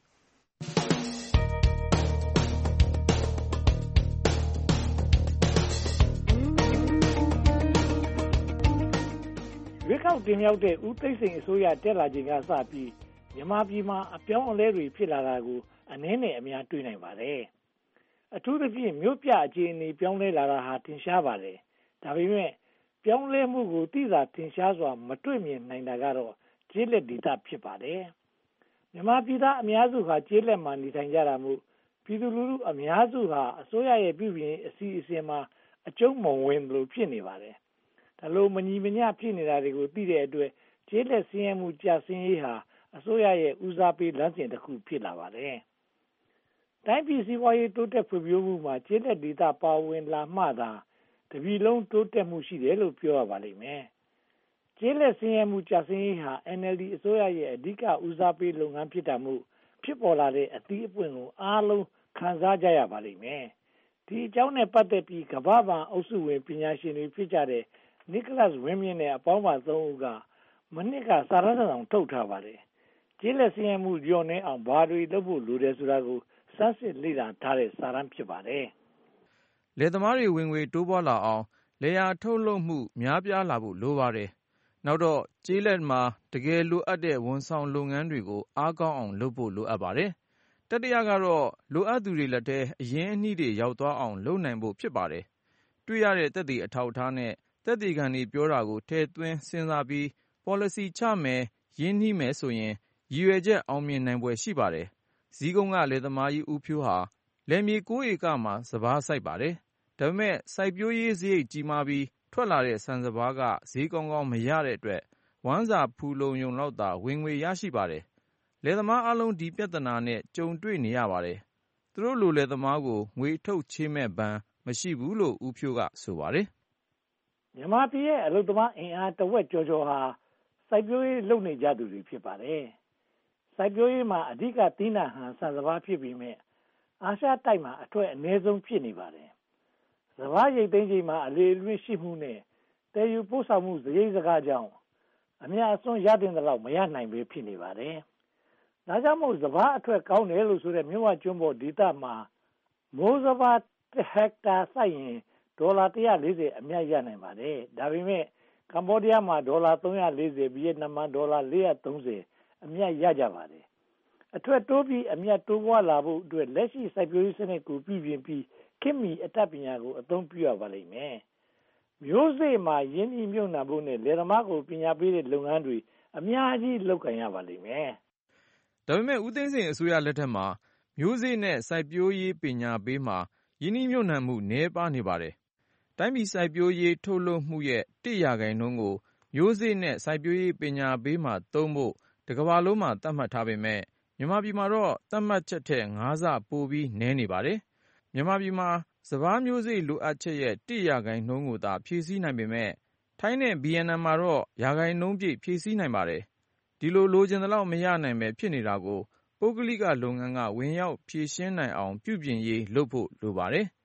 ရွေးကောက်တင်မြှောက်တဲ့ဦးသိန်းစိန်အစိုးရတက်လာချိန်ကစပြီးမြန်မာပြည်မှာအပြောင်းအလဲတွေဖြစ်လာတာကိုအနည်းနဲ့အများတွေ့နိုင်ပါတယ်။အထူးသဖြင့်မြို့ပြအခြေအနေပြောင်းလဲလာတာဟာထင်ရှားပါတယ်။ဒါပေမဲ့ပြောင်းလဲမှုကိုသိသာထင်ရှားစွာမတွေ့မြင်နိုင်တာကတော့ကျေးလက်ဒေသဖြစ်ပါတယ်။မြန်မာပြည်သားအများစုဟာကျေးလက်မှာနေထိုင်ကြတာမို့ပြည်သူလူထုအများစုဟာအစိုးရရဲ့ပြုပြင်အစီအစဉ်မှာအကျုံးမဝင်လို့ဖြစ်နေပါတယ်။ဒါလိုမညီမမျှဖြစ်နေတာတွေကိုသိတဲ့အတွက်ကျေးလက်ဆင်းရဲမှုကြာဆင်းရေးဟာအစိုးရရဲ့ဦးစားပေးလမ်းစဉ်တစ်ခုဖြစ်လာပါတယ်။တိုင်းပြည်စီးပွားရေးတိုးတက်ဖွံ့ဖြိုးမှုမှာကျေးလက်ဒေသပါဝင်လာမှသာတပြည်လုံးတိုးတက်မှုရှိတယ်လို့ပြောရပါလိမ့်မယ်။ကျေးလက်ဆင်းရဲမှုကြာဆင်းရေးဟာ NLD အစိုးရရဲ့အဓိကဦးစားပေးလုပ်ငန်းဖြစ်တာမို့ဖြစ်ပေါ်လာတဲ့အသီးအပွင့်ကိုအားလုံးခံစားကြရပါလိမ့်မယ်။ဒီအကြောင်းနဲ့ပတ်သက်ပြီးကမ္ဘာ့ဘဏ်အုပ်စုဝင်ပညာရှင်တွေဖြစ်ကြတဲ့Nicholas Wynn နဲ့အပေါင်းပါ3ဦးကမနှစ်ကစာရမ်းဆောင်ထုတ်ထားပါတယ်။ကျေးလက်ဆင်းရဲမှုလျော့နည်းအောင်ဘာတွေလုပ်ဖို့လိုတယ်ဆိုတာကိုစမ်းစစ်လေ့လာထားတဲ့စာရမ်းဖြစ်ပါတယ်။လယ်သမားတွေဝင်ငွေတိုးပွားလာအောင်လယ်ယာထုတ်လုပ်မှုများပြားလာဖို့လိုပါတယ်။နောက်တော့ကျေးလက်မှာတကယ်လိုအပ်တဲ့ဝန်ဆောင်လုပ်ငန်းတွေကိုအားကောင်းအောင်လုပ်ဖို့လိုအပ်ပါတယ်။တတိယကတော့လိုအပ်သူတွေလက်ထဲအရင်းအနှီးတွေရောက်သွားအောင်လုပ်နိုင်ဖို့ဖြစ်ပါတယ်။တွေ့ရတဲ့သက်သေအထောက်အထားနဲ့သက်သေခံတွေပြောတာကိုထည့်သွင်းစဉ်းစားပြီး policy ချမယ်ရင်းနှီးမယ်ဆိုရင်ရည်ရွယ်ချက်အောင်မြင်နိုင်ဖွယ်ရှိပါတယ်။ဇီးကုန်းကလယ်သမားကြီးဦးဖြိုးဟာလယ်မြေ9 ဧကမှာစပါးစိုက်ပါတယ်။ဒါပေမဲ့စိုက်ပျိုးရေးစရိတ်ကြီးမားပြီးထွက်လာတဲ့ဆန်စပါးကဈေးကောင်းကောင်းမရတဲ့အတွက်ဝမ်းစာဖူလုံရုံလောက်သာဝင်ငွေရရှိပါတယ်။လယ်သမားအလုံးဒီပြဿနာနဲ့ကြုံတွေ့နေရပါတယ်။သူတို့လိုလယ်သမားကိုငွေထုတ်ချေးမဲ့ဘဏ်မရှိဘူးလို့ဦးဖြိုးကဆိုပါတယ်။မြန်မာပြည်ရဲ့အလုပ်သမားအင်အားတဝက်ကျော်ဟာစိုက်ပျိုးရေးလုပ်နေကြသူတွေဖြစ်ပါတယ်။စိုက်ပျိုးရေးမှာအဓိကသီးနှံဟန်ဆန်စပါးဖြစ်ပြီးမြဲအာရှတိုက်မှာအထွက်အနည်းဆုံးဖြစ်နေပါတယ်။စပါးရိတ်သိမ်းချိန်မှာအလေအလွင့်ရှိမှုနဲ့တည်ယူပို့ဆောင်မှုစရိတ်စကားကြောင့်အများအစွန်းရတဲ့လောက်မရနိုင်ပဲဖြစ်နေပါတယ်။ဒါကြောင့်မို့စပါးအထွက်ကောင်းတယ်လို့ဆိုတဲ့မြဝကျွန်းပေါ်ဒေသမှာမိုးစပါး1 ဟက်တာစိုက်ရင်ဒေါ်လာ140အမြတ်ရနိုင်ပါတယ်။ဒါပေမဲ့ကမ္ဘောဒီးယားမှာဒေါ်လာ340ဗီယက်နမ်မှာဒေါ်လာ430အမြတ်ရကြပါတယ်။အထွက်တိုးပြီးအမြတ်တိုးပွားလာဖို့အတွက်လက်ရှိစိုက်ပျိုးရေးစနစ်ကိုပြုပြင်ပြီးခေတ်မီအတတ်ပညာကိုအသုံးပြုရပါလိမ့်မယ်။မျိုးစေ့မှာယင်းနှိမ့်မြုပ်နှံဖို့နဲ့လယ်သမားကိုပညာပေးတဲ့လုပ်ငန်းတွေအများကြီးလုပ်ကိုင်ရပါလိမ့်မယ်။ဒါပေမဲ့ဦးသိန်းစိန်အစိုးရလက်ထက်မှာမျိုးစေ့နဲ့စိုက်ပျိုးရေးပညာပေးမှာယင်းနှိမ့်မြုပ်နှံမှုနည်းပါးနေပါတယ်။တိုင်းပြည်စိုက်ပျိုးရေးထုတ်လုပ်မှုရဲ့1% ကိုမျိုးစေ့နဲ့စိုက်ပျိုးရေးပညာပေးမှာသုံးဖို့တကမ္ဘာလုံးမှာသတ်မှတ်ထားပေမဲ့မြန်မာပြည်မှာတော့သတ်မှတ်ချက်ထက်5 ဆပိုပြီးနည်းနေပါတယ်။မြန်မာပြည်မှာစပါးမျိုးစေ့လိုအပ်ချက်ရဲ့1% ကိုသာဖြည့်ဆည်းနိုင်ပေမဲ့ထိုင်းနဲ့ဗီယက်နမ်မှာတော့ရာခိုင်နှုန်းပြည့်ဖြည့်ဆည်းနိုင်ပါတယ်။ဒီလိုချင်သလောက်မရနိုင်ပဲဖြစ်နေတာကိုပုဂ္ဂလိကလုပ်ငန်းကဝင်ရောက်ဖြည့်ရှင်းနိုင်အောင်ပြုပြင်ရေးလုပ်ဖို့လိုပါတယ်။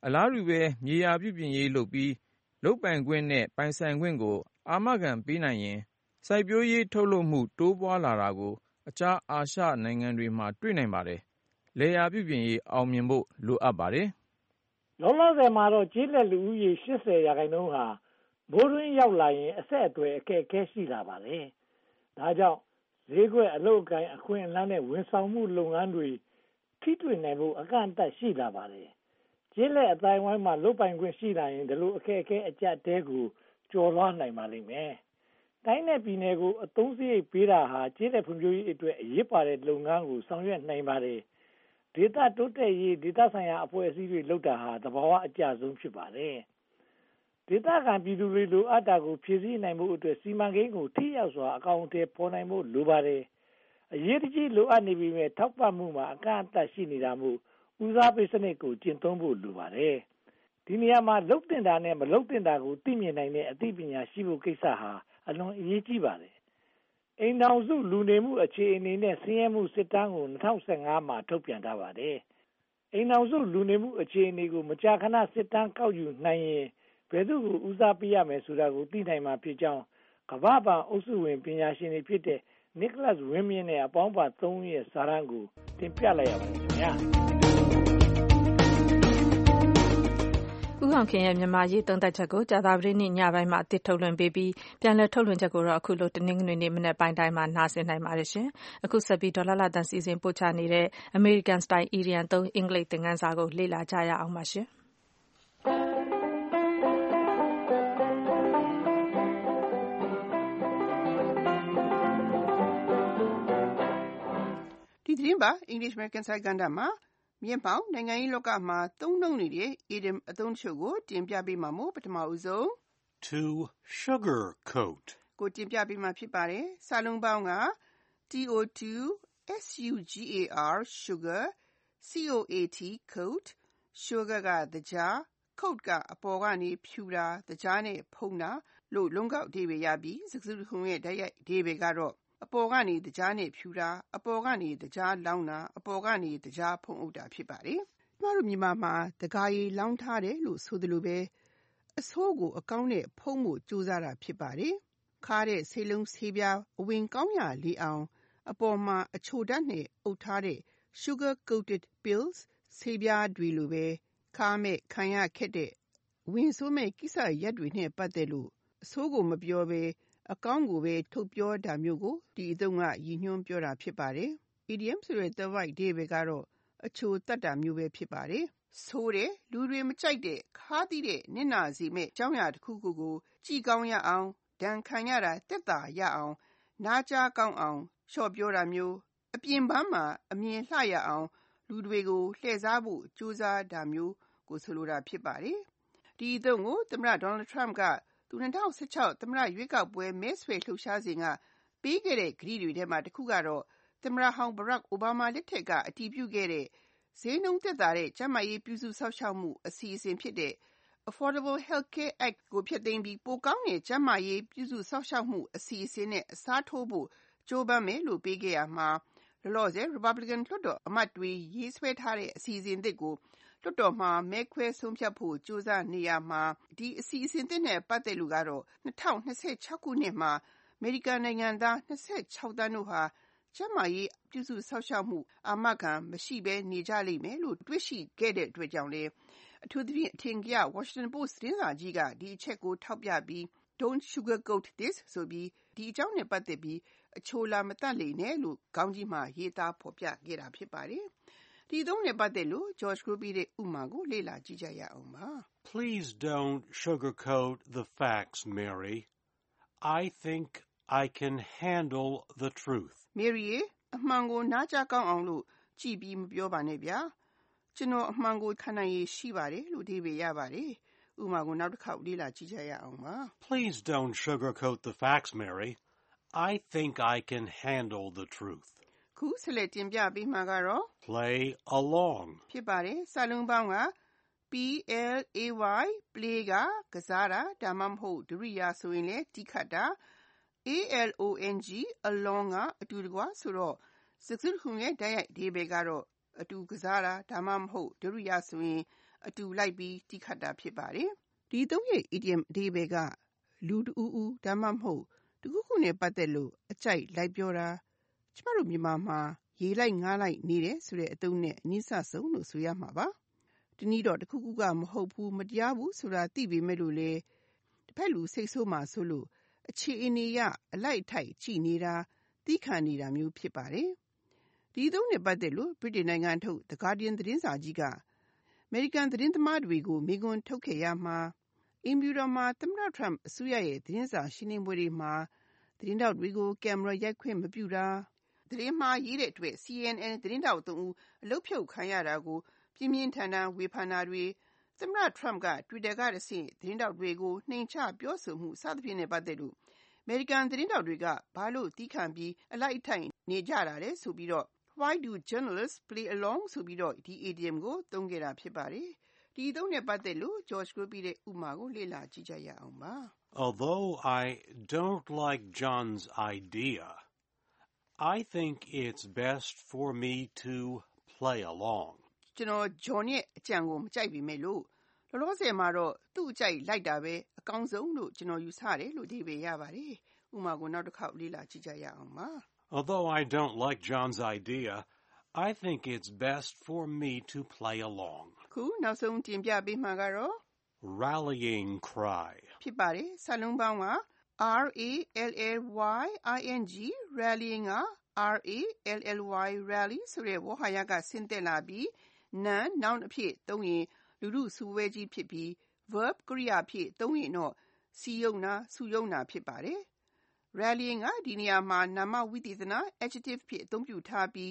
အလားတူပဲမြေယာပြုပြင်ရေးလုပ်ပြီးလုပ်ပိုင်ခွင့်နဲ့ပိုင်ဆိုင်ခွင့်ကိုအာမခံပေးနိုင်ရင်စိုက်ပျိုးရေးထုတ်လုပ်မှုတိုးပွားလာတာကိုအခြားအာရှနိုင်ငံတွေမှာတွေ့နိုင်ပါတယ်။လယ်ယာပြုပြင်ရေးအောင်မြင်ဖို့လိုအပ်ပါတယ်။လောလောဆယ်မှာတော့ကျေးလက်လူဦးရေ80%ဟာမိုးတွင်းရောက်လာရင်အဆက်အသွယ်အခက်အခဲရှိလာပါတယ်။ဒါကြောင့်ဈေးကွက်အလုပ်အကိုင်အခွင့်အလမ်းနဲ့ဝန်ဆောင်မှုလုပ်ငန်းတွေထိတွေ့နိုင်ဖို့အကန့်အသတ်ရှိလာပါတယ်။ကျေးလက်အတိုင်းဝိုင်းမှာလုပ်ပိုင်ခွင့်ရှိလာရင်ဒီလိုအခက်အခဲအကျပ်တဲကိုကျော်လွှားနိုင်ပါလိမ့်မယ်။တိုင်းနဲ့ပြည်နယ်ကိုအသုံးစရိတ်ပေးတာဟာကျေးလက်ဖွံ့ဖြိုးရေးအတွက်အရေးပါတဲ့လုပ်ငန်းကိုဆောင်ရွက်နိုင်ပါတယ်။ဒေသတိုးတက်ရေးဒေသဆိုင်ရာအဖွဲ့အစည်းတွေလုပ်တာဟာသဘာဝအကျဆုံးဖြစ်ပါတယ်။ဒေသခံပြည်သူတွေလိုအပ်တာကိုဖြည့်ဆည်းနိုင်မှုအတွက်စီမံကိန်းကိုထိရောက်စွာအကောင့်အထည်ဖော်နိုင်ဖို့လိုပါတယ်။အရေးတကြီးလိုအပ်နေပြီမဲ့ထောက်ပံ့မှုမှာအကန့်အသတ်ရှိနေတာမို့ဦးစားပေးစနစ်ကိုကျင့်သုံးဖို့လိုပါတယ်။ဒီနေရာမှာလုပ်တင်တာနဲ့မလုပ်တင်တာကိုသိမြင်နိုင်တဲ့အသိပညာရှိဖို့ကိစ္စဟာအလွန်အရေးကြီးပါတယ်။အိမ်ထောင်စုလူနေမှုအခြေအနေနဲ့ဆင်းရဲမှုစစ်တမ်းကို2015မှာထုတ်ပြန်ထားပါတယ်။အိမ်ထောင်စုလူနေမှုအခြေအနေကိုမကြာခဏစစ်တမ်းကောက်ယူနိုင်ရင်ဘယ်သူကိုဦးစားပေးရမယ်ဆိုတာကိုသိနိုင်မှာဖြစ်ကြောင်းကမ္ဘာ့ဘဏ်အုပ်စုဝင်ပညာရှင်တွေဖြစ်တဲ့ Nicholas Wimmin နဲ့အပေါင်းပါ3ဦးရဲ့စာတမ်းကိုတင်ပြလိုက်ရပါတယ်ခင်ဗျာ။ဦးအောင်ခင်ရဲ့မြန်မာရေးသုံးသပ်ချက်ကိုကြာသပတေးနေ့ညပိုင်းမှာအသစ်ထုတ်လွှင့်ပေးပြီးပြန်လည်ထုတ်လွှင့်ချက်ကိုတော့အခုလိုတနင်္ဂနွေနေ့မနက်ပိုင်းတိုင်းမှာနားဆင်နိုင်ပါတယ်ရှင်။အခုဆက်ပြီးဒေါ်လာတန်စီစဉ်ပို့ချနေတဲ့အမေရိကန်စတိုင်အီရီယန်3အင်္ဂလိပ်သင်ခန်းစာကိုလေ့လာကြရအောင်ပါရှင်။ဒီသတင်းပါ English American စာကဏ္ဍမှာမြင့်ပေါင်းနိုင်ငံရေးလောကမှာသုံးနှုန်းနေတဲ့ idiom အသုံးတချို့ကိုတင်ပြပေးမှာမို့ပထမဦးဆုံး To sugarcoat ကိုတင်ပြပေးမှာဖြစ်ပါတယ်။စာလုံးပေါင်းက TO2 SUGAR sugar COAT coat sugar ကသကြား coat ကအပေါ်ကနေဖြူတာသကြားနဲ့ဖုံးတာလို့လုံးကောက်အဓိပ္ပာယ်ရပြီးစကားစုတစ်ခုရဲ့တိုက်ရိုက်အဓိပ္ပာယ်ကတော့အပေါ်ကနေသကြားနဲ့ဖြူတာအပေါ်ကနေသကြားလောင်းတာအပေါ်ကနေသကြားဖုံးအုပ်တာဖြစ်ပါတယ်။ကျမတို့မြန်မာမှာသကြားရည်လောင်းထားတယ်လို့ဆိုသလိုပဲအဆိုးကိုအကောင်းနဲ့ဖုံးဖို့ကြိုးစားတာဖြစ်ပါတယ်။ခါတဲ့ဆေးလုံးဆေးပြားအဝင်ကောင်းရလေအောင်အပေါ်မှာအချိုဓာတ်နဲ့အုပ်ထားတဲ့ sugar coated pills ဆေးပြားတွေလိုပဲခါမဲ့ခံရခက်တဲ့ဝင်ဆိုးမဲ့ကိစ္စရပ်တွေနဲ့ပတ်သက်လို့အဆိုးကိုမပြောဘဲအကောင်းကိုပဲထုတ်ပြောတာမျိုးကိုဒီအသုံးကရည်ညွှန်းပြောတာဖြစ်ပါတယ်။ Idiom ဆိုတဲ့သွယ်ဝိုက်အဓိပ္ပာယ်ကတော့အချိုတတ်တာမျိုးပဲဖြစ်ပါတယ်။ဆိုးတဲ့လူတွေမကြိုက်တဲ့ခါးသီးတဲ့နစ်နာစေမဲ့အကြောင်းအရာတစ်ခုခုကိုကြည်ကောင်းရအောင်ဒဏ်ခံရတာတက်တာရအောင်နားကြားကောင်းအောင်လျှော့ပြောတာမျိုးအပြင်ပန်းမှာအမြင်လှရအောင်လူတွေကိုလှည့်စားဖို့ကြိုးစားတာမျိုးကိုဆိုလိုတာဖြစ်ပါတယ်။ဒီအသုံးကိုသမ္မတ Donald Trump ကသူ2016သမ္မတရွေးကောက်ပွဲမဲဆွယ်လှုပ်ရှားစဉ်ကပေးခဲ့တဲ့ကတိတွေထဲမှာတစ်ခုကတော့သမ္မတဟောင်း Barack Obama လက်ထက်ကအတည်ပြုခဲ့တဲ့ဈေးနှုန်းသက်သာတဲ့ကျန်းမာရေးပြုစုစောင့်ရှောက်မှုအစီအစဉ်ဖြစ်တဲ့ Affordable Healthcare Act ကိုဖျက်သိမ်းပြီးပိုကောင်းတဲ့ကျန်းမာရေးပြုစုစောင့်ရှောက်မှုအစီအစဉ်နဲ့အစားထိုးဖို့ကြိုးပမ်းမယ်လို့ပေးခဲ့ရမှာလောလောဆယ် Republican လွှတ်တော်အမတ်တွေရေးဆွဲထားတဲ့အစီအစဉ်သစ်ကိုလွှတ်တော်မှာမဲခွဲဆုံးဖြတ်ဖို့ကြိုးစားနေရမှာဒီအစီအစဉ်သစ်နဲ့ပတ်သက်လို့ကတော့2026ခုနှစ်မှာအမေရိကန်နိုင်ငံသား26သန်းတို့ဟာကျန်းမာရေးပြုစုစောင့်ရှောက်မှုအာမခံမရှိဘဲနေကြလိမ့်မယ်လို့တွေ့ရှိခဲ့တဲ့အတွက်ကြောင့်လေအထူးသဖြင့်အထင်ကရ Washington Post သတင်းစာကြီးကဒီအချက်ကိုထောက်ပြပြီး Don't sugarcoat this ဆိုပြီးဒီအကြောင်းနဲ့ပတ်သက်ပြီးအချိုလာမတတ်လေနဲ့လို့ခေါင်းကြီးမှာရေးသားဖော်ပြခဲ့တာဖြစ်ပါတယ်။ဒီသုံးနဲ့ပတ်သက်လို့ George Groby ရဲ့ဥပမာကိုလေ့လာကြည့်ကြရအောင်ပါ။ Please don't sugarcoat the facts, Mary. I think I can handle the truth. Mary အမှန်ကိုနားကြားကောင်းအောင်လို့ကြည်ပြီးမပြောပါနဲ့ဗျာ။ကျွန်တော်အမှန်ကိုခံနိုင်ရရှိပါတယ်လို့ဒီပဲရပါတယ်။ဥပမာကိုနောက်တစ်ခေါက်လေ့လာကြည့်ကြရအောင်ပါ။ Please don't sugarcoat the facts, Mary. I think I can handle the truth. ခုဆက်လက်တင်ပြပေးမှာကတော့ Play along. ဖြစ်ပါတယ်။စာလုံးပေါင်းက P-L-A-Y play ကစားတာဒါမှမဟုတ်ဒရိယာဆိုရင်လည်းတီးခတ်တာ A-L-O-N-G along ကအတူတကွဆိုတော့စကားစုတစ်ခုရဲ့တိုက်ရိုက်အဓိပ္ပာယ်ကတော့အတူကစားတာဒါမှမဟုတ်ဒုတိယဆိုရင်အတူလိုက်ပြီးတီးခတ်တာဖြစ်ပါတယ်။ဒီသုံးရဲ့ idiom အဓိပ္ပာယ်ကလူတဦးဦးဒါမှမဟုတ်တခုခုနဲ့ပတ်သက်လို့အကြိုက်လိုက်ပြောတာကျမတို့မြန်မာမှာရေလိုက်ငားလိုက်နေတယ်ဆိုတဲ့အသုံးနဲ့အနည်းဆက်ဆုံးလို့ဆိုရမှာပါ။ဒီနည်းတော့တခုခုကမဟုတ်ဘူးမတရားဘူးဆိုတာသိပေမဲ့လို့လေတစ်ဖက်လူစိတ်ဆိုးမှဆိုလို့အခြေအနေရအလိုက်အထိုက်ကြည်နေတာသိခံနေတာမျိုးဖြစ်ပါတယ်။ဒီသုံးနဲ့ပတ်သက်လို့ဗြိတိန်နိုင်ငံထုတ် The Guardian သတင်းစာကြီးကအမေရိကန်သတင်းသမားတွေကိုမေးခွန်းထုတ်ခဲ့ရမှာအင်ဖြူတော်မှာသမ္မတထရမ့်အစိုးရရဲ့သတင်းစာရှင်းလင်းပွဲတွေမှာသတင်းတောက်တွေကိုကင်မရာရိုက်ခွင့်မပြုတာသတင်းမှားရေးတဲ့အတွက် CNN သတင်းတောက်3ဦးအလုပ်ဖြုတ်ခံရတာကိုပြင်းပြင်းထန်ထန်ဝေဖန်တာတွေသမ္မတထရမ့်က Twitter ကတဆင့်သတင်းတောက်တွေကိုနှိမ်ချပြောဆိုမှုစသဖြင့်နဲ့ပတ်သက်လို့အမေရိကန်သတင်းတောက်တွေကဘာလို့တီးခံပြီးအလိုက်အထိုက်နေကြတာလဲဆိုပြီးတော့ Why do journalists play along ဆိုပြီးတော့ဒီ idiom ကိုသုံးခဲ့တာဖြစ်ပါတယ်။ဒီသုံးနဲ့ပတ်သက်လို့ George ကိုပြီးတဲ့ဥပမာကိုလေ့လာကြည့်ကြရအောင်ပါ။ Although I don't like John's idea, I think it's best for me to play along. ကျွန်တော် John ရဲ့အကြံကိုမကြိုက်ပေမဲ့လို့လောလောဆယ်မှာတော့သူ့အကြိုက်လိုက်တာပဲအကောင်းဆုံးလို့ကျွန်တော်ယူဆတယ်လို့ဒီပဲရပါတယ်။ဥပမာကိုနောက်တစ်ခေါက်လေ့လာကြည့်ကြရအောင်ပါ။ Although I don't like John's idea, I think it's best for me to play along. ခုနောက်ဆုံးတင်ပြပေးမှာကတော့ Rallying cry ဖြစ်ပါတယ်။စာလုံးပေါင်းက RALLYING rallying က RALLY rally ဆိုတဲ့ဝေါ်ဟာရကဆင်းသက်လာပြီး noun အဖြစ်သုံးရင်လူထုစုဝေးကြီးဖြစ်ပြီး verb ကရိယာအဖြစ်သုံးရင်တော့စီယုံနာစုယုံနာဖြစ်ပါတယ်။ rallying ကဒီနေရာမှာနာမဝိသေသန adjective ဖြစ်အသုံးပြုထားပြီး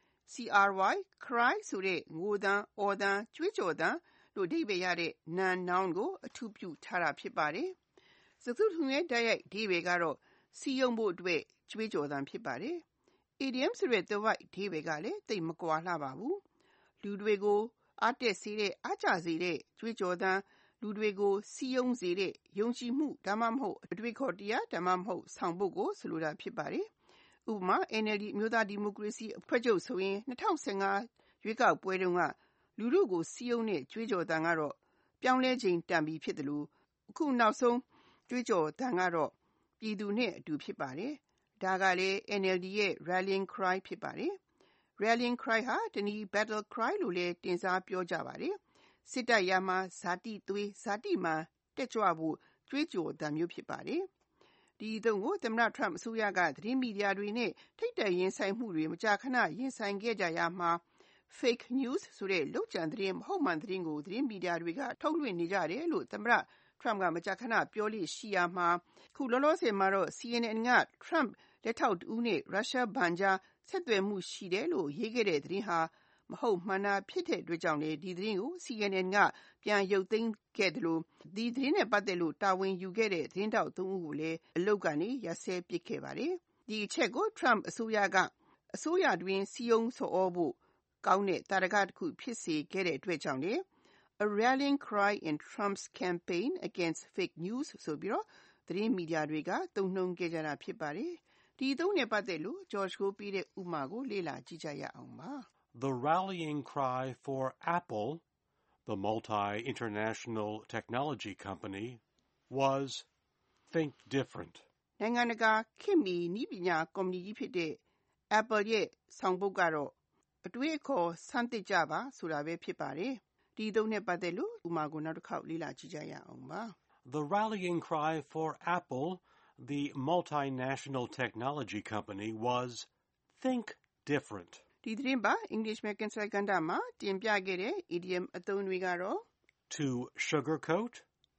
cry ဆိုတဲ့ငိုသံအော်သံကြွေးကြော်သံလို့အဓိပ္ပာယ်ရတဲ့ noun ကိုအထူးပြုထားတာဖြစ်ပါတယ်။စကားစုတခုရဲ့တိုက်ရိုက်အဓိပ္ပာယ်ကတော့စီယုံဖို့အတွက်ကြွေးကြော်သံဖြစ်ပါတယ်။ idiom ဆိုတဲ့သွယ်ဝိုက်အဓိပ္ပာယ်ကလည်းသိပ်မကွာလှပါဘူး။လူတွေကိုအားတက်စေတဲ့အားကျစေတဲ့ကြွေးကြော်သံလူတွေကိုစီယုံစေတဲ့ယုံကြည်မှုဒါမှမဟုတ်အတွေ့အခေါ်တရားဒါမှမဟုတ်ဆောင်ပုဒ်ကိုဆိုလိုတာဖြစ်ပါတယ်။ဥပမာ NLD မျိုးသားဒီမိုကရေစီအဖွဲ့ချုပ်ဆိုရင်2015ရွေးကောက်ပွဲတုန်းကလူထုကိုစီယုံတဲ့ကြွေးကြော်သံကတော့ပြောင်းလဲခြင်းတန်ပြီဖြစ်တယ်လို့အခုနောက်ဆုံးကြွေးကြော်သံကတော့ပြည်သူနဲ့အတူဖြစ်ပါတယ်။ဒါကလည်း NLD ရဲ့ rallying cry ဖြစ်ပါတယ်။ rallying cry ဟာတနည်း battle cry လို့လည်းတင်စားပြောကြပါတယ်။စစ်တပ်ရာမှာဇာတိသွေးဇာတိမှန်တက်ကြွဖို့ကြွေးကြော်သံမျိုးဖြစ်ပါတယ်။ဒီအသုံးကိုသမ္မတထရမ့်အစိုးရကသတင်းမီဒီယာတွေနဲ့ထိပ်တိုက်ရင်ဆိုင်မှုတွေမကြာခဏရင်ဆိုင်ခဲ့ကြရမှာ fake news ဆိုတဲ့လုပ်ကြံသတင်းမဟုတ်မှန်သတင်းကိုသတင်းမီဒီယာတွေကထုတ်လွှင့်နေကြတယ်လို့သမ္မတထရမ့်ကမကြာခဏပြောလို့ရှိရမှာခုလောလောဆယ်မှာတော့ CNN က Trump လက်ထောက်တူနဲ့ရုရှားဘဏ်ကြားဆက်သွယ်မှုရှိတယ်လို့ရေးခဲ့တဲ့သတင်းဟာမဟုတ်မှန်တာဖြစ်တဲ့အတွက်ကြောင့်လေဒီသတင်းကို CNN ကပြန်ရုပ်သိမ်းခဲ့တယ်လို့ဒီသတင်းနဲ့ပတ်သက်လို့တာဝန်ယူခဲ့တဲ့သတင်းတောက်3ဦးကိုလည်းအလုပ်ကနေရပ်စဲပစ်ခဲ့ပါတယ်။ဒီအချက်ကို Trump အစိုးရကအစိုးရတွင်စီယုံဆော်ဖို့ကောင်းတဲ့တာရကတစ်ခုဖြစ်စေခဲ့တဲ့အတွက်ကြောင့်လေA rallying cry in Trump's campaign against fake news ဆိုပြီးတော့သတင်းမီဒီယာတွေကသုံးနှုန်းခဲ့ကြတာဖြစ်ပါတယ်။ဒီသုံးနဲ့ပတ်သက်လို့ George ကိုပြီးတဲ့ဥပမာကိုလေ့လာကြည့်ကြရအောင်ပါ။ The rallying cry for Apple, the multi-international technology company, was think different. နိုင်ငံတကာခေတ်မီနည်းပညာကုမ္ပဏီကြီးဖြစ်တဲ့ Apple ရဲ့ဆောင်ပုဒ်ကတော့အတွေးအခေါ်ဆန်းသစ်ကြပါဆိုတာပဲဖြစ်ပါတယ်။ဒီသုံးနဲ့ပတ်သက်လို့ဥပမာကိုနောက်တစ်ခေါက်လေ့လာကြည့်ကြရအောင်ပါ။ The rallying cry for Apple, the multinational technology company, was think different. ဒီသတင်းပါ English American စကားကဏ္ဍမှာတင်ပြခဲ့တဲ့ idiom အသုံးတွေကတော့ to sugarcoat,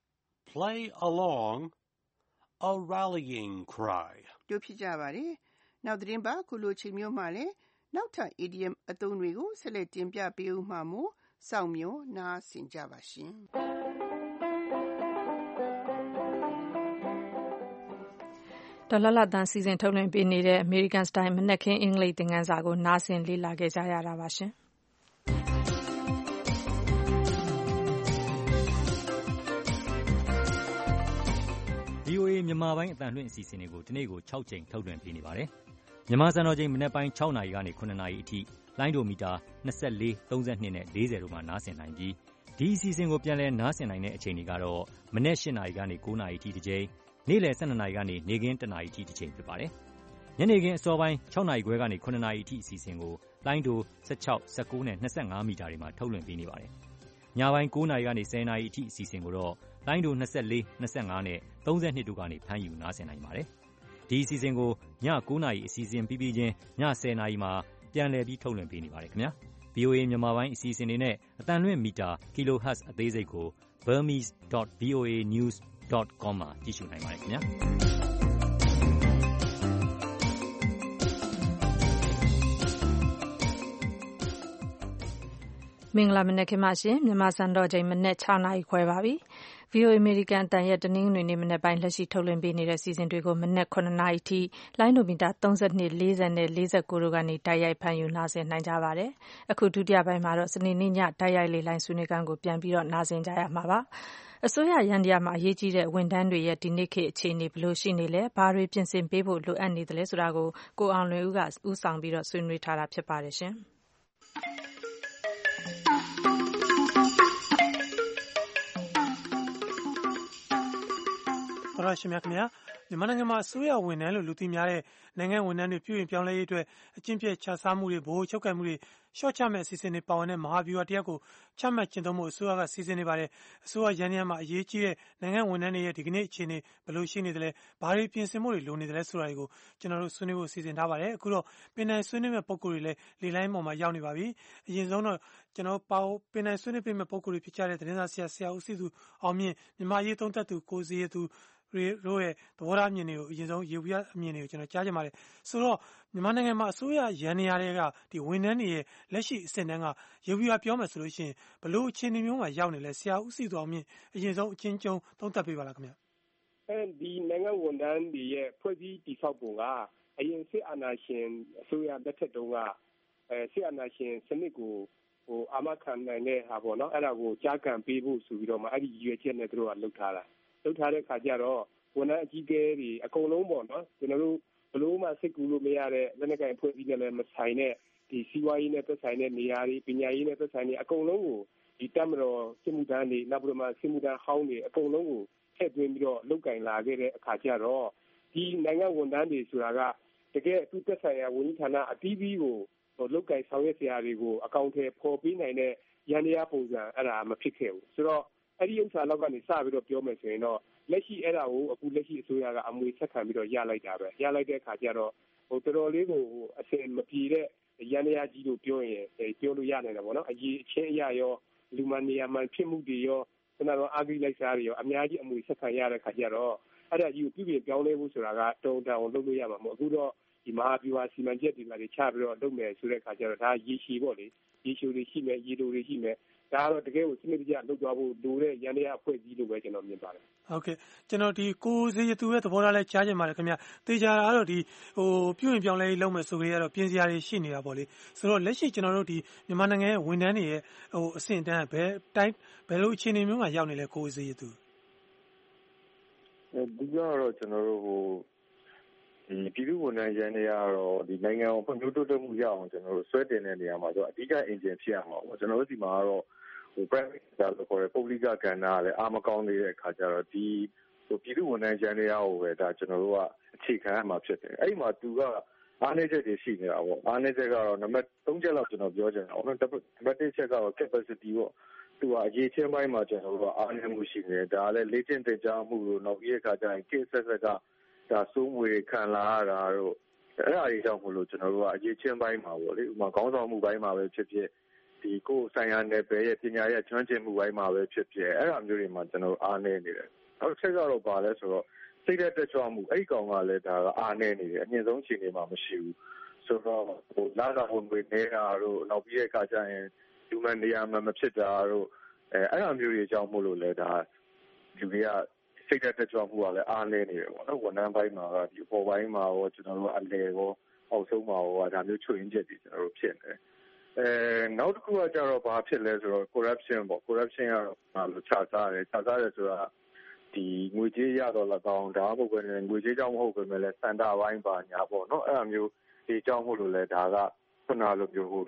play along, a rallying cry. တို့ဖြစ်ကြပါတယ်။နောက်သတင်းပါခုလိုချိန်မျိုးမှာလည်းနောက်ထပ် idiom အသုံးတွေကိုဆက်လက်တင်ပြပေးဦးမှာမို့စောင့်မျှော်နားဆင်ကြပါရှင်။ဒေါ်လာတန်စီစဉ်ထုတ်လွှင့်ပေးနေတဲ့ American Style မနက်ခင်းအင်္ဂလိပ်သင်ခန်းစာကိုနားဆင်လေ့လာခဲ့ကြရတာပါရှင်။ VOA မြန်မာပိုင်းအသံလွှင့်အစီအစဉ်တွေကိုဒီနေ့ကို6ချိန်ထုတ်လွှင့်ပေးနေပါတယ်။မြန်မာစံတော်ချိန်မနက်ပိုင်း6နာရီကနေ9နာရီအထိလိုင်းဒိုမီတာ24 32နဲ့40တို့မှာနားဆင်နိုင်ပြီးဒီအစီအစဉ်ကိုပြန်လည်နားဆင်နိုင်တဲ့အချိန်တွေကတော့မနက်8 နာရီကနေ9 နာရီထိတစ်ချိန်နေ့လယ်12 နာရီကနေနေ့ခင်း1 နာရီထိတစ်ချိန်ဖြစ်ပါတယ်ညနေခင်းအစောပိုင်း6 နာရီခွဲကနေ9 နာရီအထိအစီအစဉ်ကိုလိုင်းဒို16 19နဲ့25မီတာတွေမှာထုတ်လွှင့်ပေးနေပါတယ်ညပိုင်း9 နာရီကနေ10 နာရီအထိအစီအစဉ်ကိုတော့လိုင်းဒို24 25နဲ့32တို့ကနေဖမ်းယူနားဆင်နိုင်ပါတယ်ဒီအစီအစဉ်ကိုည9 နာရီအစီအစဉ်ပြီးချင်းည10 နာရီမှာပြန်လည်ပြီးထုတ်လွှင့်ပေးနေပါတယ်ခင်ဗျာ VOA မြန်မာပိုင်းအစီအစဉ်တွေနဲ့အတန်လွင့်မီတာ kilohertz အသေးစိတ်ကို burmese.voanews.com မှာကြည့်ရှုနိုင်ပါတယ်ခင်ဗျာမင်္ဂလာမနက်ခင်းပါရှင်မြန်မာစံတော်ချိန်မနက်6 နာရီခွဲပါပြီ VOA American အတန်ရဲ့တနင်္ဂနွေနေ့မနက်ပိုင်းလက်ရှိထုတ်လွှင့်ပေးနေတဲ့စီစဉ်တွေကိုမနက်9 နာရီထိလိုင်းဒိုမီတာ32 40နဲ့49တို့ကနေတိုက်ရိုက်ဖမ်းယူနားဆင်နိုင်ကြပါတယ်အခုဒုတိယပိုင်းမှာတော့စနေနေ့ညတိုက်ရိုက်လေလိုင်းဆွေးနွေးခန်းကိုပြန်ပြီးတော့နားဆင်ကြရမှာပါအစိုးရရန်တရားမှာအရေးကြီးတဲ့ဝန်ထမ်းတွေရဲ့ဒီနေ့ခေတ်အခြေအနေဘယ်လိုရှိနေလဲဘာတွေပြင်ဆင်ပေးဖို့လိုအပ်နေသလဲဆိုတာကိုကိုအောင်လွင်ဦးကဦးဆောင်ပြီးတော့ဆွေးနွေးထားတာဖြစ်ပါတယ်ရှင်တော်ရရှိမြခင်ဗျာမြန်မာနိုင်ငံမှာအစိုးရဝန်ထမ်းလို့လူသိများတဲ့နိုင်ငံဝန်ထမ်းတွေပြုရင်ပြောင်းလဲရေးအတွက်အကျင့်ပြတ်ခြစားမှုတွေဗဟိုချုပ်ကိုင်မှုတွေရှော့ချမဲ့အစီအစဉ်တွေပါဝင်တဲ့မဟာဗျူဟာတရက်ကိုချမှတ်ကျင့်သုံးမှုအစိုးရကစီစဉ်နေပါတယ်အစိုးရရန်ရမ်းမှာအရေးကြီးတဲ့နိုင်ငံဝန်ထမ်းတွေရဲ့ဒီကနေ့အခြေအနေဘယ်လိုရှိနေသလဲဘာတွေပြင်ဆင်မှုတွေလိုနေသလဲဆိုတာတွေကိုကျွန်တော်တို့ဆွေးနွေးဖို့စီစဉ်ထားပါတယ်အခုတော့ပင်တိုင်ဆွေးနွေးမဲ့ပုံကိုယ်တွေလည်းလေလိုင်းပေါ်မှာရောက်နေပါပြီအရင်ဆုံးတော့ကျွန်တော်ပင်တိုင်ဆွေးနွေးပေးမဲ့ပုံကိုယ်တွေဖြစ်ကြတဲ့သတင်းစာဆရာဦးစီသူအောင်မြင့်မြန်မာရေးသုံးသပ်သူကိုစီရသူတို့ရဲ့သဘောထားအမြင်တွေကိုအရင်ဆုံးရေဘူးရအမြင်တွေကိုကျွန်တော်ကြားချင်ပါတယ်ဆိုတော့မြန်မာနိုင်ငံမှာအစိုးရရန်နေရတဲ့ကဒီဝန်ထမ်းတွေရဲ့လက်ရှိအဆင့်တန်းကရေဘူးရပြောမယ်ဆိုလို့ရှိရင်ဘလို့အခြေအနေမျိုးမှာရောက်နေလဲဆရာဦးစီသူအောင်မြင့်အရင်ဆုံးအချင်းချင်းသုံးသပ်ပေးပါလားခင်ဗျဒီနိုင်ငံဝန်ထမ်းတွေရဲ့ဖွဲ့စည်းတည်ဆောက်ပုံကအရင်စစ်အာဏာရှင်အစိုးရလက်ထက်တုန်းကစစ်အာဏာရှင်စနစ်ကိုအာမခံနိုင်တဲ့ဟာပေါ့နော်အဲ့ဒါကိုကြားခံပေးဖို့ဆိုပြီးတော့မှအဲ့ဒီရွေးချက်နဲ့သူတို့ကလှုပ်ထားတဲ့ခါကျတော့ဝန်ထမ်းအကြီးအကဲတွေအကုန်လုံးပေါ့နော်ကျွန်တော်တို့ဘလို့မှစိတ်ကူးလို့မရတဲ့လက်နက်ကိုင်ဖွဲ့စည်းနဲ့လည်းမဆိုင်တဲ့ဒီစီးပွားရေးနဲ့သက်ဆိုင်တဲ့နေရာတွေပညာရေးနဲ့သက်ဆိုင်တဲ့အကုန်လုံးကိုဒီတပ်မတော်စစ်မှုထမ်းတွေနောက်ပြီးတော့မှစစ်မှုထမ်းဟောင်းတွေအကုန်လုံးကိုထည့်သွင်းပြီးတော့လုပ်ကင်လာခဲ့တဲ့အခါကျတော့ဒီနိုင်ငံဝန်ထမ်းတွေဆိုတာကတကယ်အထူးသက်ဆိုင်ရာဝန်ကြီးဌာနအသီးသီးကိုလုပ်ကင်ဆောင်ရွက်စရာတွေကိုအကောင့်ထဲပေါ်ပေးနိုင်တဲ့ရန်တရားပုံစံအဲ့ဒါမဖြစ်ခဲ့ဘူးဆိုတော့အဲ့ဒီဥစ္စာလောက်ကနေစပြီးတော့ပြောမယ်ဆိုရင်တော့လက်ရှိအဲ့ဒါကိုအခုလက်ရှိအစိုးရကအမွေဆက်ခံပြီးတော့ရလိုက်တာပဲရလိုက်တဲ့အခါကျတော့တော်တော်လေးကိုအစင်မပြေတဲ့ရန်တရားကြီးလို့ပြောရင်ပြောလို့ရနိုင်တယ်ပေါ့နော်အရေးအချင်းအရာရောလူမနေရာမှဖြစ်မှုတွေရောခဏတော့အာဂိလိုက်စားတွေရောအများကြီးအမွေဆက်ခံရတဲ့အခါကျတော့အဲ့ဒါကြီးကိုပြုပြင်ပြောင်းလဲဖို့ဆိုတာကတုံတန်အောင်လုပ်လို့ရမှာမဟုတ်အခုတော့ဒီမဟာဗျူဟာစီမံချက်တွေလာတွေချပြီးတော့လုပ်မယ်ဆိုတဲ့အခါကျတော့ဒါရေရှည်ပေါ့လေရေရှည်တွေရှိမယ်ရေတိုတွေရှိမယ်ဒါကတော့တကယ်ကိုစနစ်တကျလုပ်သွားဖို့လိုတဲ့ရန်တရားအဖွဲ့အစည်းလို့ပဲကျွန်တော်မြင်ပါတယ်ဟုတ်ကဲ့ကျွန်တော်ဒီကိုစီရသူရဲ့သဘောထားလဲကြားချင်ပါတယ်ခင်ဗျတေချာကတော့ဒီပြုရင်ပြောင်းလဲလုပ်မယ်ဆိုကြရတော့ပြင်စရာတွေရှိနေတာပေါ့လေဆိုတော့လက်ရှိကျွန်တော်တို့ဒီမြန်မာနိုင်ငံရဲ့ဝန်ထမ်းတွေရဲ့အဆင့်တန်းဘယ်လိုအခြေအနေမျိုးမှာရောက်နေလဲကိုစီရသူဒီကတော့ကျွန်တော်တို့ဒီပြည်သူ့ဝန်ထမ်းရန်တွေကတော့ဒီနိုင်ငံကိုဖွံ့ဖြိုးတိုးတက်မှုရအောင်ကျွန်တော်တို့ဆွဲတင်တဲ့နေရာမှာဆိုအဓိက engine ဖြစ်ရမှာပေါ့ကျွန်တော်တို့ဒီမှာကတော့private sector လို့ခေါ်တဲ့ပုဂ္ဂလိကကဏ္ဍကလည်းအားမကောင်းသေးတဲ့အခါကျတော့ဒီပြည်သူ့ဝန်ထမ်းရန်တွေရောပဲဒါကျွန်တော်တို့ကအခြေခံရမှာဖြစ်တယ်အဲ့ဒီမှာသူကအားနည်းချက်တွေရှိနေတာပေါ့အားနည်းချက်ကတော့နံပါတ်3ချက်လောက်ကျွန်တော်ပြောချင်တာပေါ့နံပါတ်1ချက်ကတော့ capacity ပေါ့သူကအရေးချင်းပိုင်းမှာကျွန်တော်တို့ကအားနည်းမှုရှိနေတယ်ဒါလည်းလေ့ကျင့်သင်ကြားမှုလို့နောက်ပြီးတဲ့အခါကျရင် case ဆက်ကဒါစိုးငွေခံလာရတာတို့အဲ့ဒါတွေကြောင့်မလို့ကျွန်တော်တို့ကအရေးချင်းပိုင်းမှာပေါ့လေဥပမာခေါင်းဆောင်မှုပိုင်းမှာပဲဖြစ်ဖြစ်ဒီကိုယ်ဆိုင်ရာနယ်ပယ်ရဲ့ပညာရဲ့ကျွမ်းကျင်မှုပိုင်းမှာပဲဖြစ်ဖြစ်အဲ့ဒါမျိုးတွေမှာကျွန်တော်အားနည်းနေတယ်နောက်ချက်ကတော့ပါလဲဆိုတော့စိတ်သက်ကြွမှုအဲ့ကောင်ကလည်းဒါကအားနည်းနေတယ်အမြင့်ဆုံးအခြေအနေမှာမရှိဘူးဆိုတော့လာတာဝင်ဝင်နေတာတို့နောက်ပြီးတဲ့အခါကျရင်လူမနေရာမှာမဖြစ်တာတို့အဲ့ဒါမျိုးတွေအကြောင်းမို့လို့လဲဒါလူတွေကစိတ်သက်ကြွမှုကလည်းအားနည်းနေတယ်ပေါ့နော်ဝန်ထမ်းပိုင်းမှာကဒီပေါ်ပိုင်းမှာရောကျွန်တော်တို့အလဲရောအောက်ဆုံးမှာရောဒါမျိုးချွတ်ရင်းချက်တွေကျွန်တော်တို့ဖြစ်နေတယ်နောက်တစ်ခုကကြတော့ဘာဖြစ်လဲဆိုတော့ corruption ပေါ့ corruption ကတော့လို့ခြားစားတယ်ဆိုတာဒီငွေကြေးရတော့၎င်းဒါမှမဟုတ်ဘဲငွေကြေးကြောင့်မဟုတ်ဘဲလည်းစန္ဒပိုင်းပါညာပေါ့နော်အဲ့လိုမျိုးဒီကြောင့်မို့လို့လဲဒါကခုနလိုမျိုး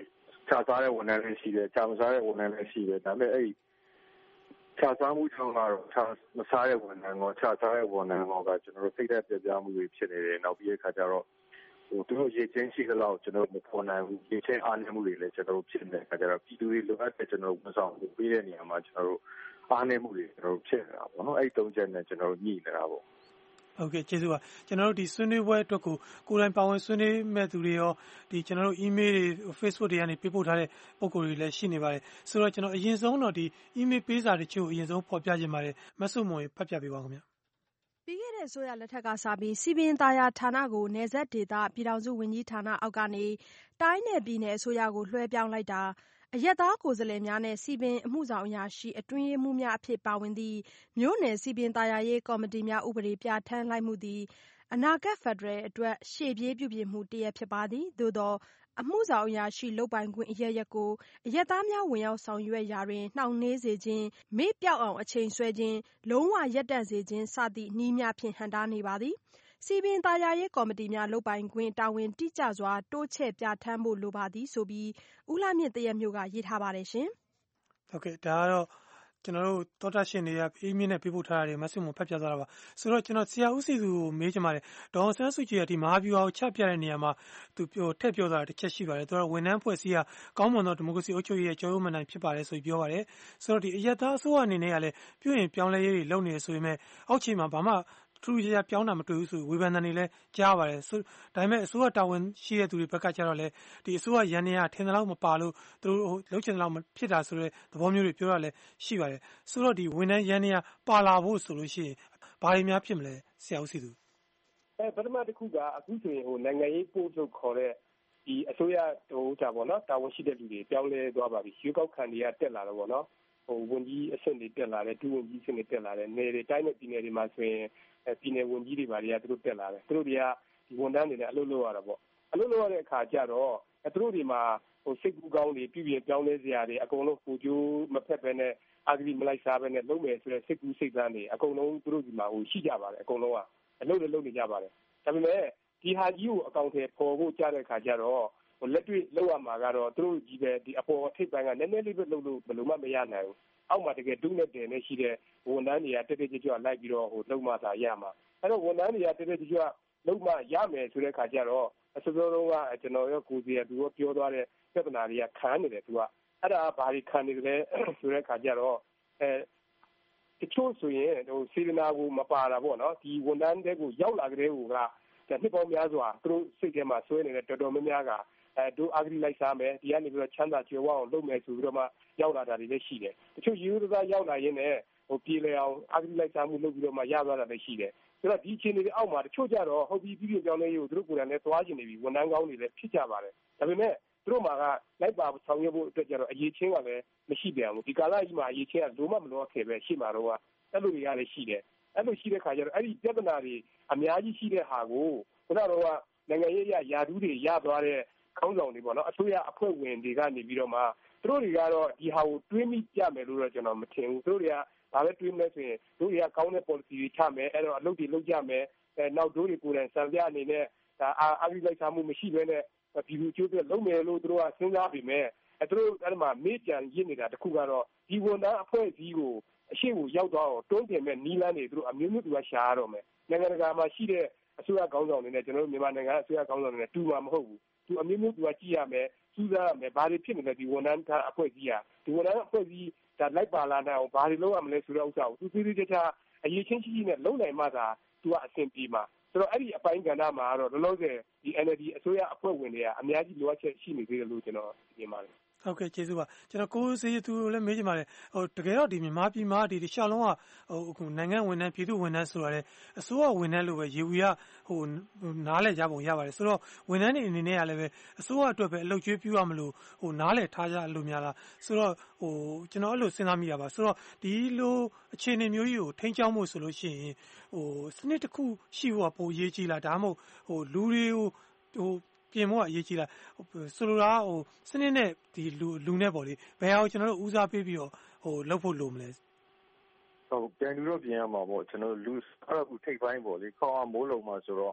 ခြားစားတဲ့ဝန်ထမ်းလည်းရှိတယ်ခြားမစားတဲ့ဝန်ထမ်းလည်းရှိတယ်ဒါပေမဲ့အဲ့ခြားစားမှုကြောင့်ကတော့ခြားမစားတဲ့ဝန်ထမ်းရောခြားစားတဲ့ဝန်ထမ်းရောကကျွန်တော်တို့စိတ်သက်ပြပြမှုတွေဖြစ်နေတယ်နောက်ပြီးတဲ့အခါကျတော့သူတို့ရေချင်းရှိသလောက်ကျွန်တော်မပေါ်နိုင်ဘူးရေချင်းအားနည်းမှုတွေလည်းကျွန်တော်တို့ဖြစ်နေတဲ့အခါကျတော့ပြည်သူတွေလိုအပ်တဲ့ကျွန်တော်တို့ဝန်ဆောင်မှုပေးတဲ့နေရာမှာကျွန်တော်တို့အားနည်းမှုတွေကျွန်တော်တို့ဖြစ်နေတာပေါ့နော်အဲ့တုံးချက်နဲ့ကျွန်တော်တို့ညှိနေတာပေါ့ဟုတ်ကဲ့ကျေးဇူးပါကျွန်တော်တို့ဒီဆွေးနွေးပွဲအတွက်ကိုကိုယ်တိုင်ပါဝင်ဆွေးနွေးမဲ့သူတွေရောဒီကျွန်တော်တို့ email တွေ Facebook တွေကနေပေးပို့ထားတဲ့ပုံကိုယ်တွေလည်းရှိနေပါတယ်ဆိုတော့ကျွန်တော်အရင်ဆုံးတော့ဒီ email ပေးစာတချို့အရင်ဆုံးဖော်ပြခြင်းပါတယ်မဆုမွန်ဖတ်ပြပေးပါဦးခင်ဗျပြီးခဲ့တဲ့အစိုးရလက်ထက်ကစပြီးစည်ပင်သာယာဌာနကိုနယ်စပ်ဒေသပြည်ထောင်စုဝန်ကြီးဌာနအောက်ကနေတိုင်းနယ်ပြည်နယ်အစိုးရကိုလွှဲပြောင်းလိုက်တာအရပ်သားကိုယ်စားလှယ်များနဲ့စည်ပင်အမှုဆောင်အရာရှိအတွင်းရေးမှူးများအဖြစ်ပါဝင်သည့်မြို့နယ်စည်ပင်သာယာရေးကော်မတီများဥပဒေပြဋ္ဌာန်းလိုက်မှုသည်အနာဂတ်ဖက်ဒရယ်အတွက်ရှေ့ပြေးပြုပြင်မှုတစ်ရပ်ဖြစ်ပါသည်သို့သောအမှုဆောင်အရာရှိလုပ်ပိုင်ခွင့်အရပ်ရပ်ကိုအရပ်သားများဝင်ရောက်ဆောင်ရွက်ရာတွင်နှောင့်နှေးစေခြင်းမေ့ပျောက်အောင်အချိန်ဆွဲခြင်းလုံးဝရပ်တန့်စေခြင်းစသည့်နည်းများဖြင့်ဟန့်တားနေပါသည်စည်ပင်သာယာရေးကော်မတီများလုပ်ပိုင်ခွင့်တာဝန်တိကျစွာတိုးချဲ့ပြဋ္ဌာန်းဖို့လိုပါသည်ဆိုပြီးဦးလှမြင့်တရက်မျိုးကရေးထားပါတယ်ရှင်ဟုတ်ကဲ့ဒါကတော့ကျွန်တော်တို့တောတာရှင်တွေကအေးမြင့်နဲ့ပြပို့ထားတာတွေမဆုမဖတ်ပြသွားတာပါဆိုတော့ကျွန်တော်ဆရာဦးစီသူကိုမေးချင်ပါတယ်ဒေါ်ဆန်းစုကြည်ကဒီမဟာဗျူဟာကိုချပြတဲ့နေရာမှာသူထည့်ပြောတာတစ်ချက်ရှိပါတယ်သူကဝန်ထမ်းဖွဲ့စည်းကကောင်းမွန်သောဒီမိုကရေစီအုပ်ချုပ်ရေးရဲ့ကြောရုံးမှန်တိုင်းဖြစ်ပါတယ်ဆိုပြီးပြောပါတယ်ဆိုတော့ဒီအရပ်သားအစိုးရအနေနဲ့ကလည်းပြုရင်ပြောင်းလဲရေးတွေလုပ်နေတယ်ဆိုပေမဲ့အောက်ခြေမှာဘာမှထူးခြားပြောင်းတာမတွေ့ဘူးဆိုဝေဖန်တယ်လည်းကြားပါတယ်ဒါပေမဲ့အစိုးရတာဝန်ရှိတဲ့သူတွေဘက်ကကျတော့လေဒီအစိုးရရန်နေရထင်တယ်လို့မပါလို့သူတို့လှုပ်ချင်တယ်လို့မဖြစ်တာဆိုတဲ့သဘောမျိုးတွေပြောတာလည်းရှိပါတယ်ဆိုတော့ဒီဝန်ထမ်းရန်နေရပါလာဖို့ဆိုလို့ရှိရင်ဘာတွေများဖြစ်မလဲဆရာဦးစီသူပထမတစ်ခုကအခုဆိုရင်နိုင်ငံရေးပို့လို့ခေါ်တဲ့ဒီအစိုးရတာပေါ့နော်တာဝန်ရှိတဲ့လူတွေပြောင်းလဲသွားပါပြီရွေးကောက်ခံတွေကတက်လာတော့ပေါ့နော်ဝန်ကြီးအဆင့်တွေတက်လာတယ်ဒုဝန်ကြီးအဆင့်တွေတက်လာတယ်နယ်တွေတိုင်းနဲ့ပြည်နယ်တွေမှာဆိုရင်ပြည်နယ်ဝန်ကြီးတွေပါတွေကသူတို့တက်လာတယ်သူတို့တွေကဒီဝန်ထမ်းတွေနဲ့အလုပ်လုပ်ရတာပေါ့အလုပ်လုပ်ရတဲ့အခါကျတော့သူတို့တွေမှာစိတ်ကူးကောင်းတွေပြည်ပြင်ပြောင်းလဲစရာတွေအကုန်လုံးကိုကြိုးမဖက်ပဲနဲ့အာဂရိမလိုက်စားပဲနဲ့လုပ်မယ်ဆိုတဲ့စိတ်ကူးစိတ်သန်းတွေအကုန်လုံးသူတို့ဒီမှာရှိကြပါတယ်အကုန်လုံးကအလုပ်တွေလုပ်နေကြပါတယ်ဒါပေမဲ့ဒီဟာကြီးကိုအကောင့်ထဲပေါ်ဖို့ကြားတဲ့အခါကျတော့လက်တွေ့လောက်ရမှာကတော့သူတို့ကြီးပဲဒီအပေါ်ထိပ်ပိုင်းကနည်းနည်းလေးပဲလုပ်လို့ဘယ်လိုမှမရနိုင်ဘူးအောက်မှာတကယ်ဒုနဲ့တယ်နဲ့ရှိတဲ့ဝန်ထမ်းတွေကတက်တက်ကြွကြွလိုက်ပြီးတော့လုံမှသာရမှာအဲ့တော့ဝန်ထမ်းတွေကတက်တက်ကြွကြွလုံမှရမယ်ဆိုတဲ့အခါကျတော့အစိုးရတုံးကကျွန်တော်ရောကိုစီရသူရောပြောသွားတဲ့ပြဿနာတွေကခံနေတယ်သူကအဲ့ဒါဘာတွေခံနေတယ်လဲဆိုတဲ့အခါကျတော့တချို့ဆိုရင်စေတနာကိုမပါတာပေါ့နော်ဒီဝန်ထမ်းတွေကိုရောက်လာကြတဲ့ဟိုကနှစ်ပေါင်းများစွာသူတို့စိတ်ထဲမှာဆွဲနေတဲ့တော်တော်များများကတို့အာဂရိလိုက်စားမယ်ဒီကနေပြီးတော့ချမ်းသာကြွယ်ဝအောင်လုပ်မယ်ဆိုပြီးတော့မှရောက်လာတာတွေလည်းရှိတယ်တချို့ရိုးသားရောက်လာရင်းနဲ့ပြည်လေအောင်အာဂရိလိုက်စားမှုလုပ်ပြီးတော့မှရသွားတာလည်းရှိတယ်ဆိုတော့ဒီအခြေအနေတွေအောက်မှာတချို့ကြတော့ဟုတ်ပြီပြည်ပြောင်းလဲရေးကိုသူတို့ကိုယ်တိုင်လည်းသွားကျင်နေပြီဝန်ထမ်းကောင်းတွေလည်းဖြစ်ကြပါတယ်ဒါပေမဲ့သူတို့မှာကလိုက်ပါဆောင်ရွက်ဖို့အတွက်ကြတော့အရေးချင်းကလည်းမရှိပြန်ဘူးဒီကာလကြီးမှာအရေးချင်းကလုံးဝမလိုအပ်ခဲ့ပဲရှိမှာတော့အဲ့လိုတွေကလည်းရှိတယ်အဲ့လိုရှိတဲ့ခါကျတော့အဲ့ဒီပြဿနာတွေအများကြီးရှိတဲ့ဟာကိုခုနကတော့နိုင်ငံရေးရာထူးတွေရသွားတဲ့ခေါင်းဆောင်တွေပေါ့နော်အစိုးရအဖွဲ့ဝင်တွေကနေပြီးတော့မှသူတို့တွေကတော့ဒီဟာကိုတွေးမိကြမယ်လို့တော့ကျွန်တော်မထင်ဘူးသူတို့တွေကဘာပဲတွေးမလဲဆိုရင်တို့တွေကကောင်းတဲ့ policy တွေချမယ်အဲ့တော့အလုပ်တွေလုပ်ကြမယ်နောက်တို့တွေကိုယ်တိုင်စံပြအနေနဲ့ဒါအာဂရိလိုက်စားမှုမရှိဘဲနဲ့ပြည်သူ့ကျိုးအတွက်လုပ်မယ်လို့တို့ကစဉ်းစားပြီးမယ်သူတို့အဲ့မှာမေ့ကြံရစ်နေတာတခုကတော့ဒီဝန်ထမ်းအဖွဲ့အစည်းကိုအရှိကိုရောက်သွားအောင်တွန်းတင်မဲ့နီးလန်းတွေတို့အမျိုးမျိုးသူကရှာရတော့မယ်နိုင်ငံတကာမှာရှိတဲ့အစိုးရကောင်းဆောင်တွေနဲ့ကျွန်တော်တို့မြန်မာနိုင်ငံအစိုးရကောင်းဆောင်တွေနဲ့တူမှာမဟုတ်ဘူးသူအမျိုးမျိုးသူကကြည့်ရမယ်စူးစမ်းရမယ်ဘာတွေဖြစ်နေလဲဒီဝန်ထမ်းအဖွဲ့အစည်းဒီဝန်ထမ်းအဖွဲ့အစည်းဒါလိုက်ပါလာနိုင်အောင်ဘာတွေလုပ်ရမလဲဆိုတဲ့ဥစ္စာကိုသူသေးသေးချာချာအရေးချင်းရှိနဲ့လုပ်နိုင်မှသာသူကအဆင်ပြေမှာဆိုတော့အဲ့ဒီအပိုင်းကဏ္ဍမှာတော့လောလောဆယ်ဒီ NLD အစိုးရအဖွဲ့ဝင်တွေကအများကြီးလိုအပ်ချက်ရှိနေသေးတယ်လို့ကျွန်တော်မြင်ပါတယ်ဟုတ်ကဲ့ကျေးဇူးပါကျွန်တော်ကိုစေသူလည်းမေးချင်ပါတယ်တကယ်တော့ဒီမြန်မာပြည်မှာဒီရှောင်းလုံးကနိုင်ငံဝန်ထမ်းပြည်သူဝန်ထမ်းဆိုတာလေအစိုးရဝန်ထမ်းလို့ပဲရေဝီကနားလဲကြပုံရပါတယ်ဆိုတော့ဝန်ထမ်းတွေအနေနဲ့ကလည်းပဲအစိုးရအတွက်ပဲအလုပ်ကျွေးပြုရမလို့နားလဲထားကြလို့များလားဆိုတော့ကျွန်တော်အဲ့လိုစဉ်းစားမိတာပါဆိုတော့ဒီလိုအခြေအနေမျိုးကြီးကိုထိန်းချောင်းမှုဆိုလို့ရှိရင်စနစ်တစ်ခုရှိဖို့ပိုရေးကြီးလားဒါမှမဟုတ်လူတွေကိုပြင်ဖို့အရေးကြီးလားဆိုလိုတာစနစ်နဲ့ဒီလူနဲ့ပေါ့လေဘယ်ဟာကိုကျွန်တော်တို့ဦးစားပေးပြီးတော့လုပ်ဖို့လိုမလဲဟုတ်ပြန်လူတော့ပြင်ရမှာပေါ့ကျွန်တော်လူအဲ့ဒါကူထိတ်ပိုင်းပေါ့လေခေါင်းကမိုးလုံးမှာဆိုတော့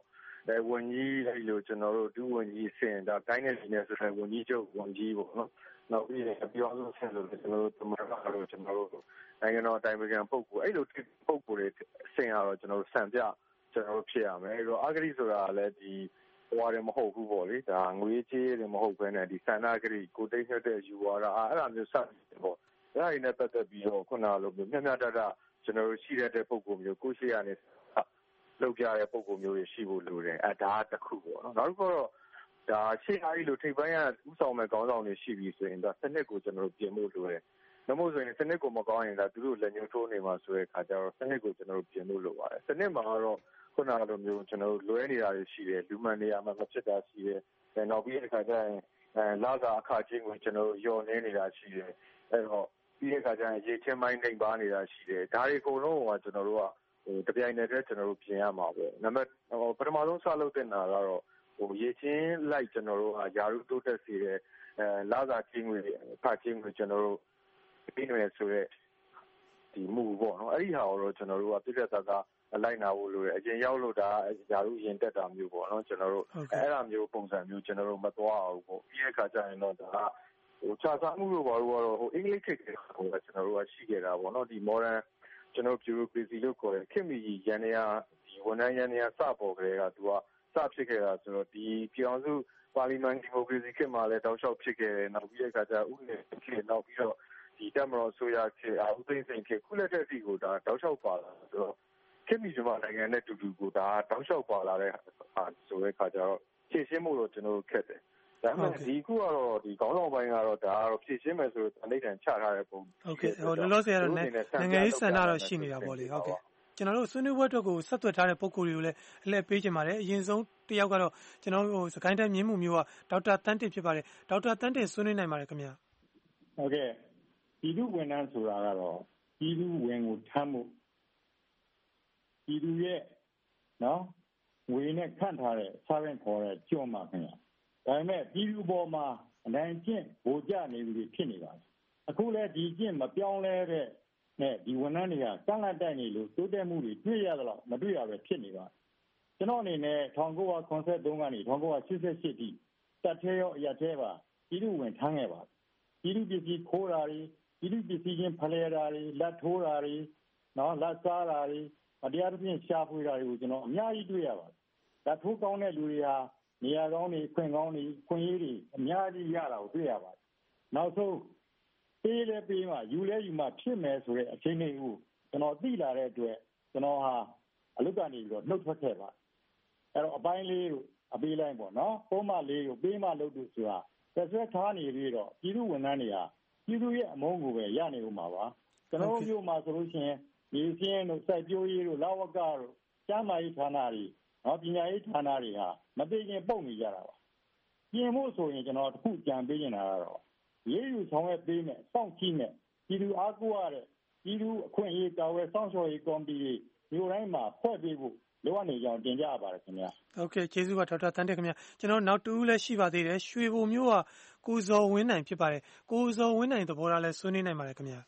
ဝန်ကြီးအဲ့လိုကျွန်တော်တို့ဒုဝန်ကြီးဆင်ဒါတိုင်းနယ်ပြည်နယ်ဆိုတဲ့ဝန်ကြီးချုပ်ဝန်ကြီးပေါ့နော်နောက်ပြီးပြောင်းလို့ဆင်လို့ကျွန်တော်တို့သမရကတော့ကျွန်တော်တို့နိုင်ငံတော်တိုင်ပင်ခံပုဂ္ဂိုလ်အဲ့လိုပုဂ္ဂိုလ်တွေဆင်ရတော့ကျွန်တော်တို့စံပြကျွန်တော်တို့ဖြစ်ရမယ်အဲ့တော့အဂတိဆိုတာလည်းဒီဟိုတယ်မဟုတ်ဘူးပေါ့လေဒါငွေကြေးတွေမဟုတ်ဘဲနဲ့ဒီစန္ဒဂတိကိုတိတ်နှက်တဲ့ယူဝါဒအဲ့ဒါမျိုးစတယ်ပေါ့အဲ့ဒါတွေနဲ့ပတ်သက်ပြီးတော့ခုနလိုမျိုးမျှမျှတတကျွန်တော်တို့ရှိတဲ့ပုဂ္ဂိုလ်မျိုးကိုရှိရနေလောက်ကြတဲ့ပုံပုံမျိုးတွေရှိဖို့လိုတယ်ဒါတစ်ခုပေါ့နော်နောက်တစ်ခုတော့ဒါရှေ့အားကြီးလို့ထိပ်ပိုင်းကဥဆောင်မဲ့ခေါင်းဆောင်တွေရှိပြီဆိုရင်ဒါစနစ်ကိုကျွန်တော်တို့ပြင်ဖို့လိုတယ်။နောက်မို့ဆိုရင်စနစ်ကိုမကောင်းရင်ဒါသူတို့လက်ညှိုးထိုးနေမှာဆိုတဲ့အခါကျတော့စနစ်ကိုကျွန်တော်တို့ပြင်ဖို့လိုပါတယ်။စနစ်မှာတော့ခုနလိုမျိုးကျွန်တော်တို့လွဲနေတာတွေရှိတယ်လူမှန်နေရာမှာမဖြစ်တာရှိတယ်။နောက်ပြီးတဲ့အခါကျရင်လာစာအခါချင်းကိုကျွန်တော်တို့ယော်နေနေတာရှိတယ်။အဲ့တော့ပြီးတဲ့အခါကျရင်ရေချင်းမိုင်းနှိမ်ပါနေတာရှိတယ်။ဒါတွေအကုန်လုံးကကျွန်တော်တို့ကတပြိုင်တည်းကျွန်တော်တို့ပြင်ရမှာပဲ။နံပါတ်ပထမဆုံးစလုပ်တဲ့နာကတော့ရေချင်းလိုက်ကျွန်တော်တို့ကယာရုတိုးတက်စေတဲ့လာစာချင်းတွေအခါချင်းကိုကျွန်တော်တို့ပြီးနေဆိုတဲ့ဒီမူပေါ့နော်အဲ့ဒီဟာကိုတော့ကျွန်တော်တို့ကပြည့်ပြည့်သားသားလိုက်နာဖို့လိုတယ်အရင်ရောက်လို့ဒါယာရုရင်တက်တာမျိုးပေါ့နော်ကျွန်တော်တို့အဲ့ဒါမျိုးပုံစံမျိုးကျွန်တော်တို့မသွားအောင်ပေါ့ပြီးတဲ့အခါကျရင်တော့ဒါခြားစားမှုလို့ဘာလို့ကတော့အင်္ဂလိပ်ခေတ်ကကျွန်တော်တို့ကရှိခဲ့တာပေါ့နော်ဒီ modern ကျွန်တော် bureaucracy လို့ခေါ်တယ်ခေတ်မီရန်နေရဒီဝန်ထမ်းရန်နေရစပေါ်ကြတဲ့ကသူကစဖြစ်ခဲ့တာဆိုတော့ဒီပြည်အောင်စုပါလီမန်ဒီမိုကရေစီခေတ်မှာလည်းတောက်လျှောက်ဖြစ်ခဲ့တယ်နောက်ပြီးတဲ့အခါကျဥပဒေခေတ်နောက်ပြီးတော့ဒီတပ်မတော်ဆိုရခေတ်ဦးသိန်းစိန်ခေတ်ခုလက်ထက်စီကိုဒါတောက်လျှောက်ပါလာဆိုတော့ခေတ်မီမြန်မာနိုင်ငံနဲ့တူတူကိုဒါတောက်လျှောက်ပါလာတဲ့ဆိုတဲ့အခါကျတော့ဖြည့်ရှင်းမှုတော့ကျွန်တော်တို့ခက်တယ်ဒါပေမဲ့ဒီခုကတော့ဒီခေါင်းဆောင်ပိုင်းကတော့ဒါကတော့ဖြည့်ရှင်းမယ်ဆိုတော့အနိဋ္ဌံချထားတဲ့ပုံဟုတ်ကဲ့လောလောဆယ်ကတော့နိုင်ငံရေးစံတော့ရှိနေတာပေါ့လေဟုတ်ကဲ့ကျွန်တော်တို့ဆွေးနွေးပွဲအတွက်ကိုဆက်သွယ်ထားတဲ့ပုံကိုယ်တွေကိုလည်းအလှည့်ပေးချင်ပါတယ်အရင်ဆုံးတစ်ယောက်ကတော့ကျွန်တော်တို့စကိုင်းတိုင်းမြင်းမှုမျိုးကဒေါက်တာတန်းတင်ဖြစ်ပါတယ်ဒေါက်တာတန်းတင်ဆွေးနွေးနိုင်ပါတယ်ခင်ဗျာဟုတ်ကဲ့ပြည်သူဝန်ထမ်းဆိုတာကတော့ပြည်သူဝင်ကိုထမ်းမှုပြည်သူရဲ့နော်ငွေနဲ့ခန့်ထားတဲ့စားရင်ခေါ်တဲ့ကျွန်းမှာခင်ဗျာဒါပေမဲ့ပြည်သူပေါ်မှာအနိုင်ကျင့်ဗိုလ်ကျနေပြီဖြစ်နေပါတယ်အခုလည်းဒီကျင့်မပြောင်းလဲတဲ့နဲ့ဒီဝန်ထမ်းတွေကကန့်လန့်တိုက်နေလို့တိုးတက်မှုတွေတွေ့ရသလားမတွေ့ရပဲဖြစ်နေပါကျွန်တော်အနေနဲ့1983ကနေ1988ထိတပ်ထဲရောအရာထဲပါပြည်သူဝင်ထမ်းခဲ့ပါပြည်သူပစ္စည်းခိုးတာတွေပြည်သူပစ္စည်းချင်းဖလှယ်တာတွေလက်ထိုးတာတွေနော်လက်စားတာတွေတရားသဖြင့်ရှာဖွေတာတွေကိုကျွန်တော်အများကြီးတွေ့ရပါတယ်လက်ထိုးကောင်းတဲ့လူတွေဟာနေရာကောင်းတွေခွင့်ကောင်းတွေခွင့်ရေးတွေအများကြီးရတာကိုတွေ့ရပါတယ်နောက်ဆုံးပေးလဲပေးမှယူလဲယူမှဖြစ်မယ်ဆိုတဲ့အခြေအနေကိုကျွန်တော်သိလာတဲ့အတွက်ကျွန်တော်ဟာအလုပ်ကနေပြီးတော့နှုတ်ထွက်ခဲ့ပါအဲ့တော့အပိုင်းလေးကိုအပေးလိုက်ပေါ့နော်ပုံမှန်လေးကိုပေးမှလုပ်လို့ဆိုတာဆက်ဆွဲထားနေပြီးတော့ပြည်သူဝန်ထမ်းတွေဟာပြည်သူရဲ့အမုန်းကိုပဲရနေဦးမှာပါကျွန်တော်မျိုးမှာဆိုလို့ရှိရင်ဒီစင်းတို့စိုက်ပျိုးရေးတို့လဝကတို့ကျန်းမာရေးဌာနတွေနော်ပညာရေးဌာနတွေဟာမသိရင်ပုတ်နေကြတာပါပြင်ဖို့ဆိုရင်ကျွန်တော်တစ်ခုကြံပေးနေတာကတော့ရေးယူဆောင်ရွက်ပေးမယ်စောင့်ကြည့်မယ်ပြည်သူအားကိုးရတဲ့ပြည်သူအခွင့်အရေးကာဝယ်စောင့်ရှောက်ရေးကော်မတီတွေမျိုးတိုင်းမှာဖွဲ့ပေးဖို့လိုအပ်နေကြောင်းတင်ပြပါတယ်ခင်ဗျာဟုတ်ကဲ့ကျေးဇူးပါဒေါက်တာတန်းတက်ခင်ဗျာကျွန်တော်နောက်တူးလည်းရှိပါသေးတယ်ရွှေဘုံမျိုးကကိုဇော်ဝင်းနိုင်ဖြစ်ပါတယ်ကိုဇော်ဝင်းနိုင်သဘောထားလဲဆွေးနွေးနိုင်ပါတယ်ခင်ဗျာ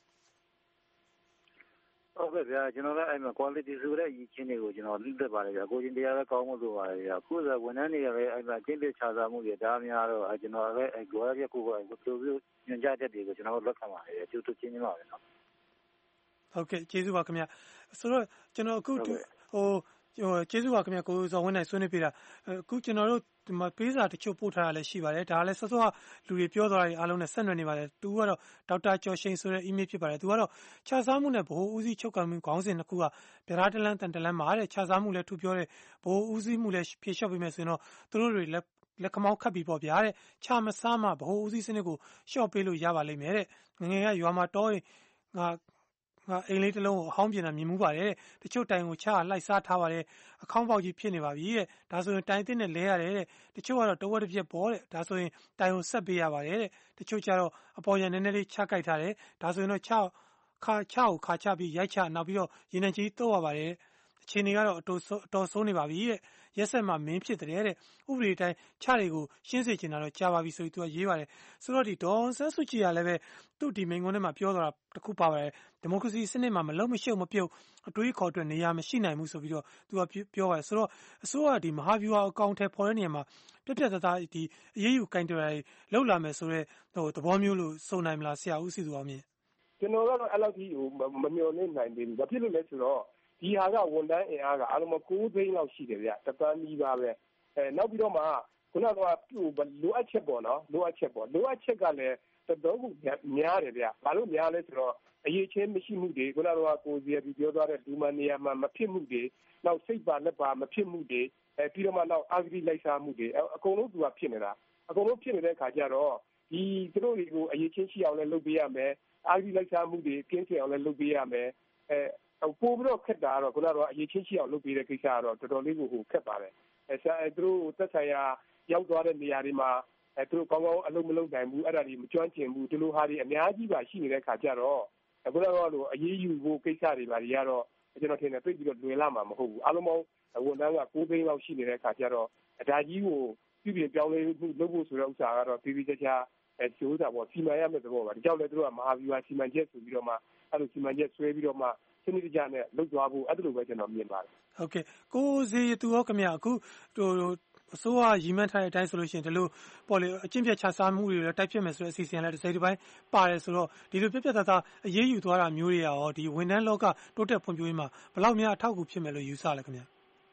ဟုတ်ကဲ့ဗျာကျွန်တော်လည်းအဲ့မှာ quality ဆိုတဲ့ရည်ချင်းတွေကိုကျွန်တော်သိသက်ပါတယ်ဗျာကိုချင်းတရားလည်းကောင်းမှုဆိုပါတယ်ဗျာခုဆိုဝန်ထမ်းတွေကလည်းအဲ့မှာအကျင့်ပြချစားမှုတွေဒါများတော့ကျွန်တော်လည်းအဲ့ goal ရက်ကိုသူတို့ညွှန်ကြားချက်တွေကိုကျွန်တော်လက်ခံပါတယ်ကျူတူချင်းချင်းပါပဲနော်ဟုတ်ကဲ့ကျေးဇူးပါခင်ဗျာဆိုတော့ကျွန်တော်အခုကျေးဇူးပါခင်ဗျာကိုဇော်ဝင်းနိုင်ဆွေးနွေးပြတာအခုကျွန်တော်တို့ဒီမှာပေးစာတချို့ပို့ထားတာလည်းရှိပါတယ်ဒါလည်းစောစောကလူတွေပြောသွားတာအားလုံးနဲ့ဆက်နွယ်နေပါတယ်သူကတော့ဒေါက်တာကျော်ရှိန်ဆိုတဲ့ email ဖြစ်ပါတယ်သူကတော့ခြားစားမှုနဲ့ဗဟိုဦးစီးချုပ်ကံမှုခေါင်းစဉ်တစ်ခုကဗျာဒတလန်းတန်တလန်းမှာတဲ့ခြားစားမှုလည်းထူပြောတဲ့ဗဟိုဦးစီးမှုလည်းဖြေလျှော့ပေးမယ်ဆိုရင်တော့သူတို့တွေလက်ခမောင်းခတ်ပြီးပေါ့ဗျာတဲ့ခြားမစားမှဗဟိုဦးစီးစနစ်ကိုလျှော့ပေးလို့ရပါလိမ့်မယ်တဲ့ငယ်ကရွာမှာတော့ငါအိမ်လေးတစ်လုံးကိုအဟောင်းပြင်တာမြင်မှုပါတယ်တချို့တိုင်ကိုချလိုက်စားထားပါတယ်အခေါင်းပေါက်ကြီးဖြစ်နေပါပြီတဲ့ဒါဆိုရင်တိုင်တစ်နဲ့လဲရတယ်တဲ့တချို့ကတော့တဝက်တစ်ပြက်ပေါ်တဲ့ဒါဆိုရင်တိုင်ကိုဆက်ပေးရပါတယ်တဲ့တချို့ကျတော့အပေါ်ရန်နည်းနည်းလေးချကြိုက်ထားတယ်ဒါဆိုရင်တော့ခါချပြီးရိုက်ချနောက်ပြီးတော့ရေနံကြီးတော့ရပါတယ်အခြေအနေကတော့အတော်ဆိုးနေပါပြီတဲ့ရက်ဆက်မှမင်းဖြစ်တဲ့ဥပဒေတိုင်းချတွေကိုရှင်းစေချင်တာတော့ကြာပါပြီဆိုပြီးသူကရေးပါတယ်ဆိုတော့ဒီဒေါ်ဆန်းစုကြည်ကလည်းပဲသူ့ဒီမိန့်ခွန်းထဲမှာပြောသွားတာတခုပါပါတယ်ဒီမိုကရေစီစနစ်မှာမလုံးမရှုပ်မပြုတ်အတွေးခေါ်အတွက်နေရာမရှိနိုင်ဘူးဆိုပြီးတော့သူကပြောပါတယ်ဆိုတော့အစိုးရဒီမဟာဗျူဟာအကောင့်ထဲပေါ်တဲ့နေရာမှာပြပြသားသားဒီအရေးယူကင်တွယ်လောက်လာမယ်ဆိုတော့သဘောမျိုးလို့စုံနိုင်မလားဆရာဦးစီသူအောင်မြင်ကျွန်တော်ကတော့အဲ့လောက်ကြီးမမျှော်လင့်နိုင်သေးဘူးဘာဖြစ်လို့လဲဆိုတော့ဒီဟာကဝန်ထမ်းအင်အားကအားလုံး9သိန်းလောက်ရှိတယ်ဗျတပန်းကြီးပါပဲနောက်ပြီးတော့မှခုနကလိုအပ်ချက်ပေါ့နော်လိုအပ်ချက်ကလည်းတော်တော်ကိုများတယ်ဗျဘာလို့များလဲဆိုတော့အရေးချင်းမရှိမှုတွေခုနကကိုစီရပြောသွားတဲ့လူမနေရာမှာမဖြစ်မှုတွေနောက်စိတ်ပါလက်ပါမဖြစ်မှုတွေပြီးတော့မှနောက်အာဂတိလိုက်စားမှုတွေအကုန်လုံးသူကဖြစ်နေတာအကုန်လုံးဖြစ်နေတဲ့အခါကျတော့ဒီသူတို့တွေကိုအရေးချင်းရှိအောင်လည်းလုပ်ပေးရမယ်အာဂတိလိုက်စားမှုတွေကင်းစင်အောင်လည်းလုပ်ပေးရမယ်ပို့ပြီးတော့ခက်တာကတော့ခုနကအရေးချင်းရှိအောင်လုပ်ပေးတဲ့ကိစ္စကတော့တော်တော်လေးကိုခက်ပါတယ်သူတို့သက်ဆိုင်ရာရောက်သွားတဲ့နေရာတွေမှာသူတို့ကောင်းကောင်းအလုပ်မလုပ်နိုင်ဘူးအဲ့ဒါတွေမကျွမ်းကျင်ဘူးဒီလိုဟာတွေအများကြီးပါရှိနေတဲ့ခါကျတော့ခုနကတော့အရေးယူဖို့ကိစ္စတွေပါတွေကတော့ကျွန်တော်ထင်တယ်ပြည့်ပြီးတော့လွယ်လာမှာမဟုတ်ဘူးအားလုံးပေါင်းဝန်ထမ်းက9သိန်းလောက်ရှိနေတဲ့ခါကျတော့ဒါကြီးကိုပြုပြင်ပြောင်းလဲမှုလုပ်ဖို့ဆိုတဲ့ဥစ္စာကတော့ပြည်ပြည်ချာကျိုးတာပေါ့စီမံရမယ့်သဘောပါဒီကြောင့်လည်းသူတို့ကမဟာဗျူဟာစီမံချက်ဆိုပြီးတော့မှအဲ့လိုစီမံချက်ဆွဲပြီးတော့မှစနစ်တကျနဲ့လုပ်သွားဖို့အဲ့လိုပဲကျွန်တော်မြင်ပါတယ်ဟုတ်ကဲ့ကိုစီသူရောခင်ဗျအခုအစိုးရရည်မှန်းထားတဲ့အတိုင်းဆိုလို့ရှိရင်ဒီလိုပေါ်လေအကျင့်ပြတ်ချစားမှုတွေလည်းတိုက်ဖြစ်မယ်ဆိုတဲ့အစီအစဉ်လည်းတစ်စိတ်တစ်ပိုင်းပါတယ်ဆိုတော့ဒီလိုပြပြသားသားအရေးယူသွားတာမျိုးတွေရောဒီဝန်ထမ်းလောကတိုးတက်ဖွံ့ဖြိုးရေးမှာဘယ်လောက်များအထောက်အကူဖြစ်မယ်လို့ယူဆလဲခင်ဗျ